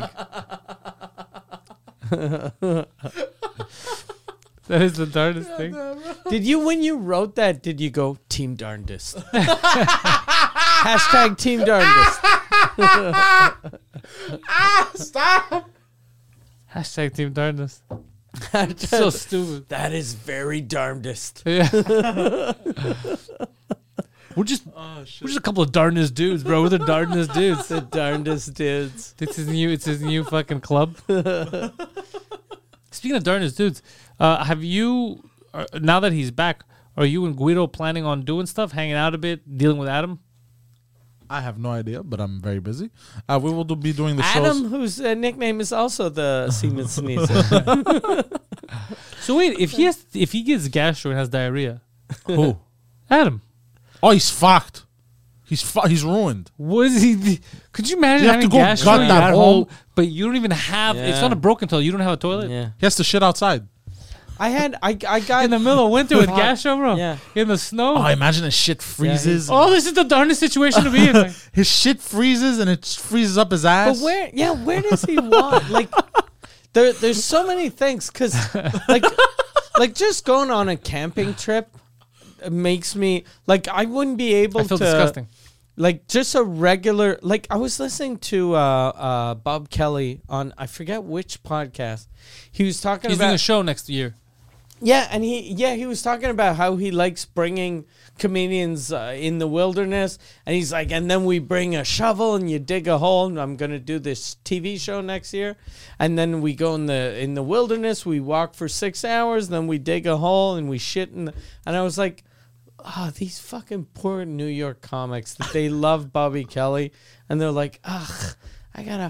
Speaker 3: That is the darndest thing.
Speaker 4: Did you, when you wrote that, did you go, Team Darndest? Hashtag Team Darndest.
Speaker 5: Stop.
Speaker 3: Hashtag Team Darkness. So stupid.
Speaker 4: That is very darndest.
Speaker 3: Yeah. We're just a couple of darndest dudes, bro. We're the darndest dudes.
Speaker 4: The darndest dudes.
Speaker 3: It's his new fucking club. Speaking of darndest dudes, have you now that he's back, are you and Guido planning on doing stuff, hanging out a bit, dealing with Adam?
Speaker 5: I have no idea, but I'm very busy. We will be doing the
Speaker 4: Adam,
Speaker 5: shows.
Speaker 4: whose nickname is also the Seaman Sneezer.
Speaker 3: So wait, if he gets gastro and has diarrhea,
Speaker 5: Who?
Speaker 3: Adam,
Speaker 5: Oh, he's fucked. He's ruined.
Speaker 3: what is he? Could you imagine
Speaker 5: You have
Speaker 3: having
Speaker 5: to go
Speaker 3: gastro
Speaker 5: gut
Speaker 3: and
Speaker 5: that
Speaker 3: you're at
Speaker 5: hole.
Speaker 3: home, but you don't even have? It's
Speaker 4: Yeah.
Speaker 3: not a broken toilet. You don't have a toilet.
Speaker 4: Yeah.
Speaker 5: He has to shit outside.
Speaker 4: I got
Speaker 3: In the middle of winter with gastro, bro.
Speaker 4: Yeah.
Speaker 3: In the snow.
Speaker 5: Oh, imagine his shit freezes.
Speaker 3: Oh, this is the darndest situation to be in. Like,
Speaker 5: His shit freezes and it freezes up his ass.
Speaker 4: But where does he want? Like, there's so many things. Cause like just going on a camping trip makes me like I wouldn't be able
Speaker 3: I feel
Speaker 4: to.
Speaker 3: disgusting.
Speaker 4: Like just a regular, like I was listening to Bob Kelly on I forget which podcast. He was talking
Speaker 3: He's
Speaker 4: about
Speaker 3: doing a show next year.
Speaker 4: yeah, and he was talking about how he likes bringing comedians in the wilderness, and he's like, and then we bring a shovel and you dig a hole. And I'm gonna do this TV show next year, and then we go in the wilderness. We walk for 6 hours, then we dig a hole and we shit in. And I was like, oh, these fucking poor New York comics that they love Bobby Kelly, and they're like, ugh, I gotta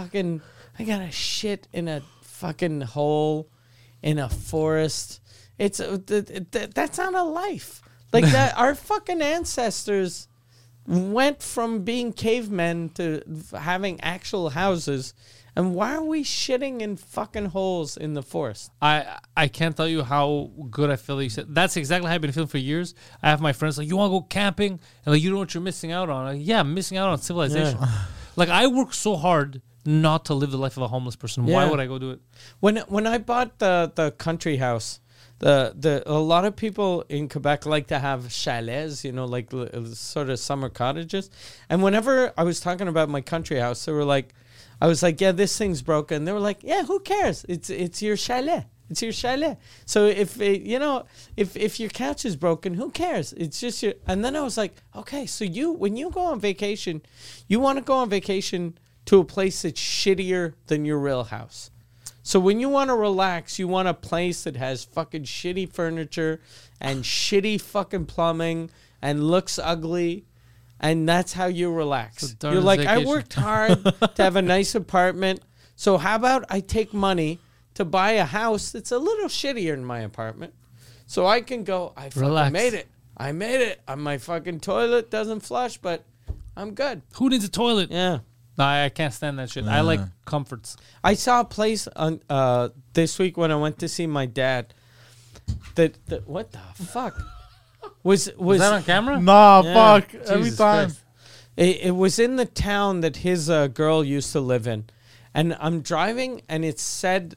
Speaker 4: shit in a fucking hole in a forest. It's that's not a life. Like that, our fucking ancestors went from being cavemen to having actual houses. And why are we shitting in fucking holes in the forest?
Speaker 3: I can't tell you how good I feel that you said. That's exactly how I've been feeling for years. I have my friends like, you want to go camping? And like, you know what you're missing out on? Like, yeah, I'm missing out on civilization. Like, I work so hard not to live the life of a homeless person. Why
Speaker 4: Yeah.
Speaker 3: would I go do it?
Speaker 4: When I bought the country house, a lot of people in Quebec like to have chalets, you know, like sort of summer cottages. And whenever I was talking about my country house, they were like, I was like, yeah, this thing's broken. They were like, yeah, who cares? It's your chalet. It's your chalet. So if your couch is broken, who cares? It's just your. And then I was like, okay, so when you go on vacation, you want to go on vacation to a place that's shittier than your real house. So when you want to relax, you want a place that has fucking shitty furniture and shitty fucking plumbing and looks ugly. And that's how you relax.
Speaker 3: darn
Speaker 4: You're like, I
Speaker 3: vacation.
Speaker 4: worked hard to have a nice apartment. So how about I take money to buy a house that's a little shittier than my apartment, so I can go, I fucking
Speaker 3: Relax.
Speaker 4: made it. I made it. My fucking toilet doesn't flush, but I'm good.
Speaker 3: Who needs a toilet?
Speaker 4: Yeah.
Speaker 3: No, I can't stand that shit. I like comforts.
Speaker 4: I saw a place on this week when I went to see my dad. That what the fuck was
Speaker 3: that on camera?
Speaker 5: Nah,
Speaker 4: Yeah.
Speaker 5: fuck. Every
Speaker 3: Jesus
Speaker 5: time.
Speaker 3: Christ.
Speaker 4: It was in the town that his girl used to live in, and I'm driving, and it said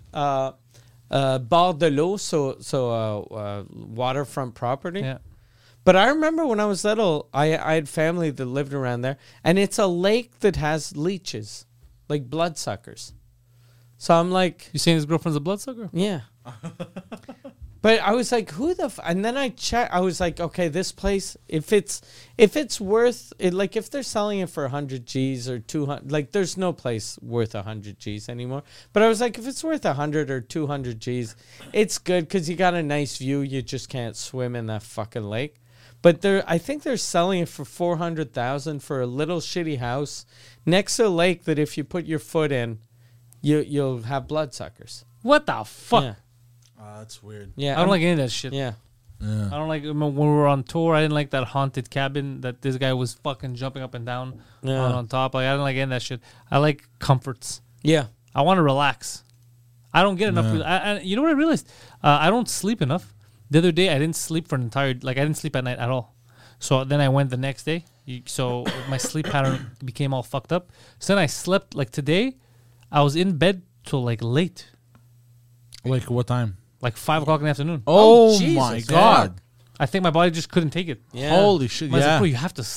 Speaker 4: bord de l'eau, so waterfront property.
Speaker 3: Yeah.
Speaker 4: But I remember when I was little, I had family that lived around there, and it's a lake that has leeches, like bloodsuckers. So I'm like,
Speaker 3: You saying his girlfriend's a bloodsucker?
Speaker 4: yeah. But I was like, who the and then I checked. I was like, okay, this place, if it's worth it, like if they're selling it for 100 G's or 200, like there's no place worth 100 G's anymore. But I was like, if it's worth 100 or 200 G's, it's good because you got a nice view. You just can't swim in that fucking lake. But I think they're selling it for 400,000 for a little shitty house next to a lake that if you put your foot in, you'll have bloodsuckers.
Speaker 3: What the fuck?
Speaker 4: Yeah.
Speaker 5: That's weird.
Speaker 4: Yeah.
Speaker 3: I don't like any of that shit.
Speaker 4: Yeah.
Speaker 3: I don't like when we were on tour. I didn't like that haunted cabin that this guy was fucking jumping up and down on top. Like I didn't like any of that shit. I like comforts.
Speaker 4: Yeah.
Speaker 3: I want to relax. I don't get enough. You know what I realized? I don't sleep enough. The other day I didn't sleep for an entire I didn't sleep at night at all. So then I went the next day. So my sleep pattern became all fucked up. So then I slept like today. I was in bed till like late,
Speaker 5: Like what time?
Speaker 3: like 5 o'clock in the afternoon.
Speaker 5: Oh,
Speaker 4: Jesus,
Speaker 5: my
Speaker 4: yeah.
Speaker 5: God.
Speaker 3: I think my body just couldn't take it.
Speaker 4: Yeah.
Speaker 5: Holy shit.
Speaker 3: I was like,
Speaker 5: Yeah.
Speaker 3: bro, you have to sleep.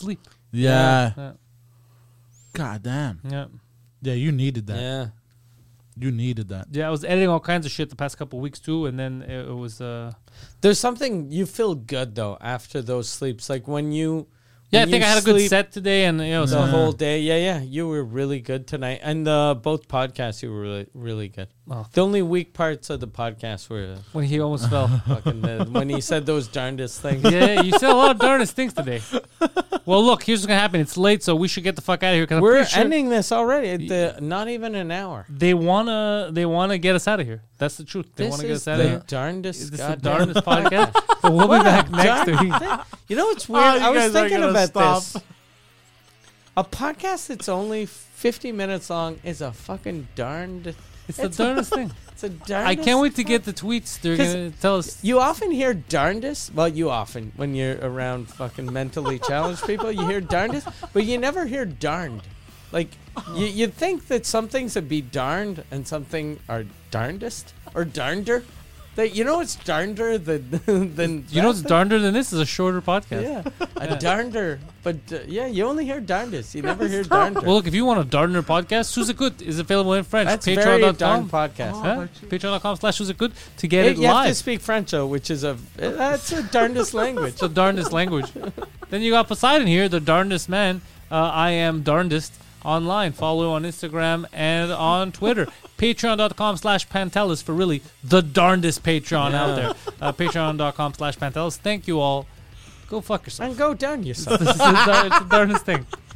Speaker 5: Yeah.
Speaker 3: Yeah.
Speaker 5: God damn.
Speaker 3: Yeah.
Speaker 5: Yeah, you needed that.
Speaker 4: Yeah.
Speaker 5: You needed that.
Speaker 3: Yeah, I was editing all kinds of shit the past couple of weeks too, and then it was
Speaker 4: There's something you feel good though after those sleeps, like when you.
Speaker 3: yeah, I
Speaker 4: when
Speaker 3: think
Speaker 4: you
Speaker 3: I had a good
Speaker 4: sleep
Speaker 3: set today, and you know,
Speaker 4: the
Speaker 3: so
Speaker 4: whole day. Yeah, you were really good tonight, and both podcasts you were really, really good.
Speaker 3: Oh.
Speaker 4: The only weak parts of the podcast were
Speaker 3: when he almost fell.
Speaker 4: fucking when he said those darndest things.
Speaker 3: Yeah, you said a lot of darndest things today. Well, look, here's what's gonna happen. It's late, so we should get the fuck out of here. Because
Speaker 4: We're
Speaker 3: pretty sure
Speaker 4: ending this already. Not even an hour.
Speaker 3: they wanna get us out of here. That's the truth. They
Speaker 4: This
Speaker 3: wanna get
Speaker 4: is
Speaker 3: us out of
Speaker 4: the
Speaker 3: here.
Speaker 4: darndest.
Speaker 3: This is the
Speaker 4: goddamn
Speaker 3: darndest podcast. But we'll be back next week.
Speaker 4: You know what's weird?
Speaker 5: you
Speaker 4: I was
Speaker 5: guys are
Speaker 4: thinking
Speaker 5: gonna
Speaker 4: about
Speaker 5: stop.
Speaker 4: this. A podcast that's only 50 minutes long is a fucking darned.
Speaker 3: It's the darndest thing.
Speaker 4: It's a darndest.
Speaker 3: I can't wait to get the tweets. They're
Speaker 4: 'Cause
Speaker 3: gonna tell us.
Speaker 4: You often hear darndest. Well, you often, when you're around fucking mentally challenged people, you hear darndest, but you never hear darned. Like, you'd think that some things would be darned and something are darndest or darnder. You know what's darnder than
Speaker 3: You know what's darnder than this is a shorter podcast.
Speaker 4: Yeah, a darnder. But you only hear darndest. You never hear darnder.
Speaker 3: Well, look, if you want a Darner podcast, Suzakut is available in French.
Speaker 4: That's very darn
Speaker 3: Patreon.com.
Speaker 4: podcast.
Speaker 3: Huh? Patreon.com/Suzakut to get it
Speaker 4: You have to
Speaker 3: live.
Speaker 4: speak French, though, which is that's a darndest language.
Speaker 3: It's the darndest language. Then you got Poseidon here, the darndest man. I am darndest online. Follow on Instagram and on Twitter. Patreon.com/Pantelis for really the darndest Patreon out there. Patreon.com/Pantelis. Thank you all. Go fuck yourself.
Speaker 4: And go down yourself.
Speaker 3: It's the darndest thing.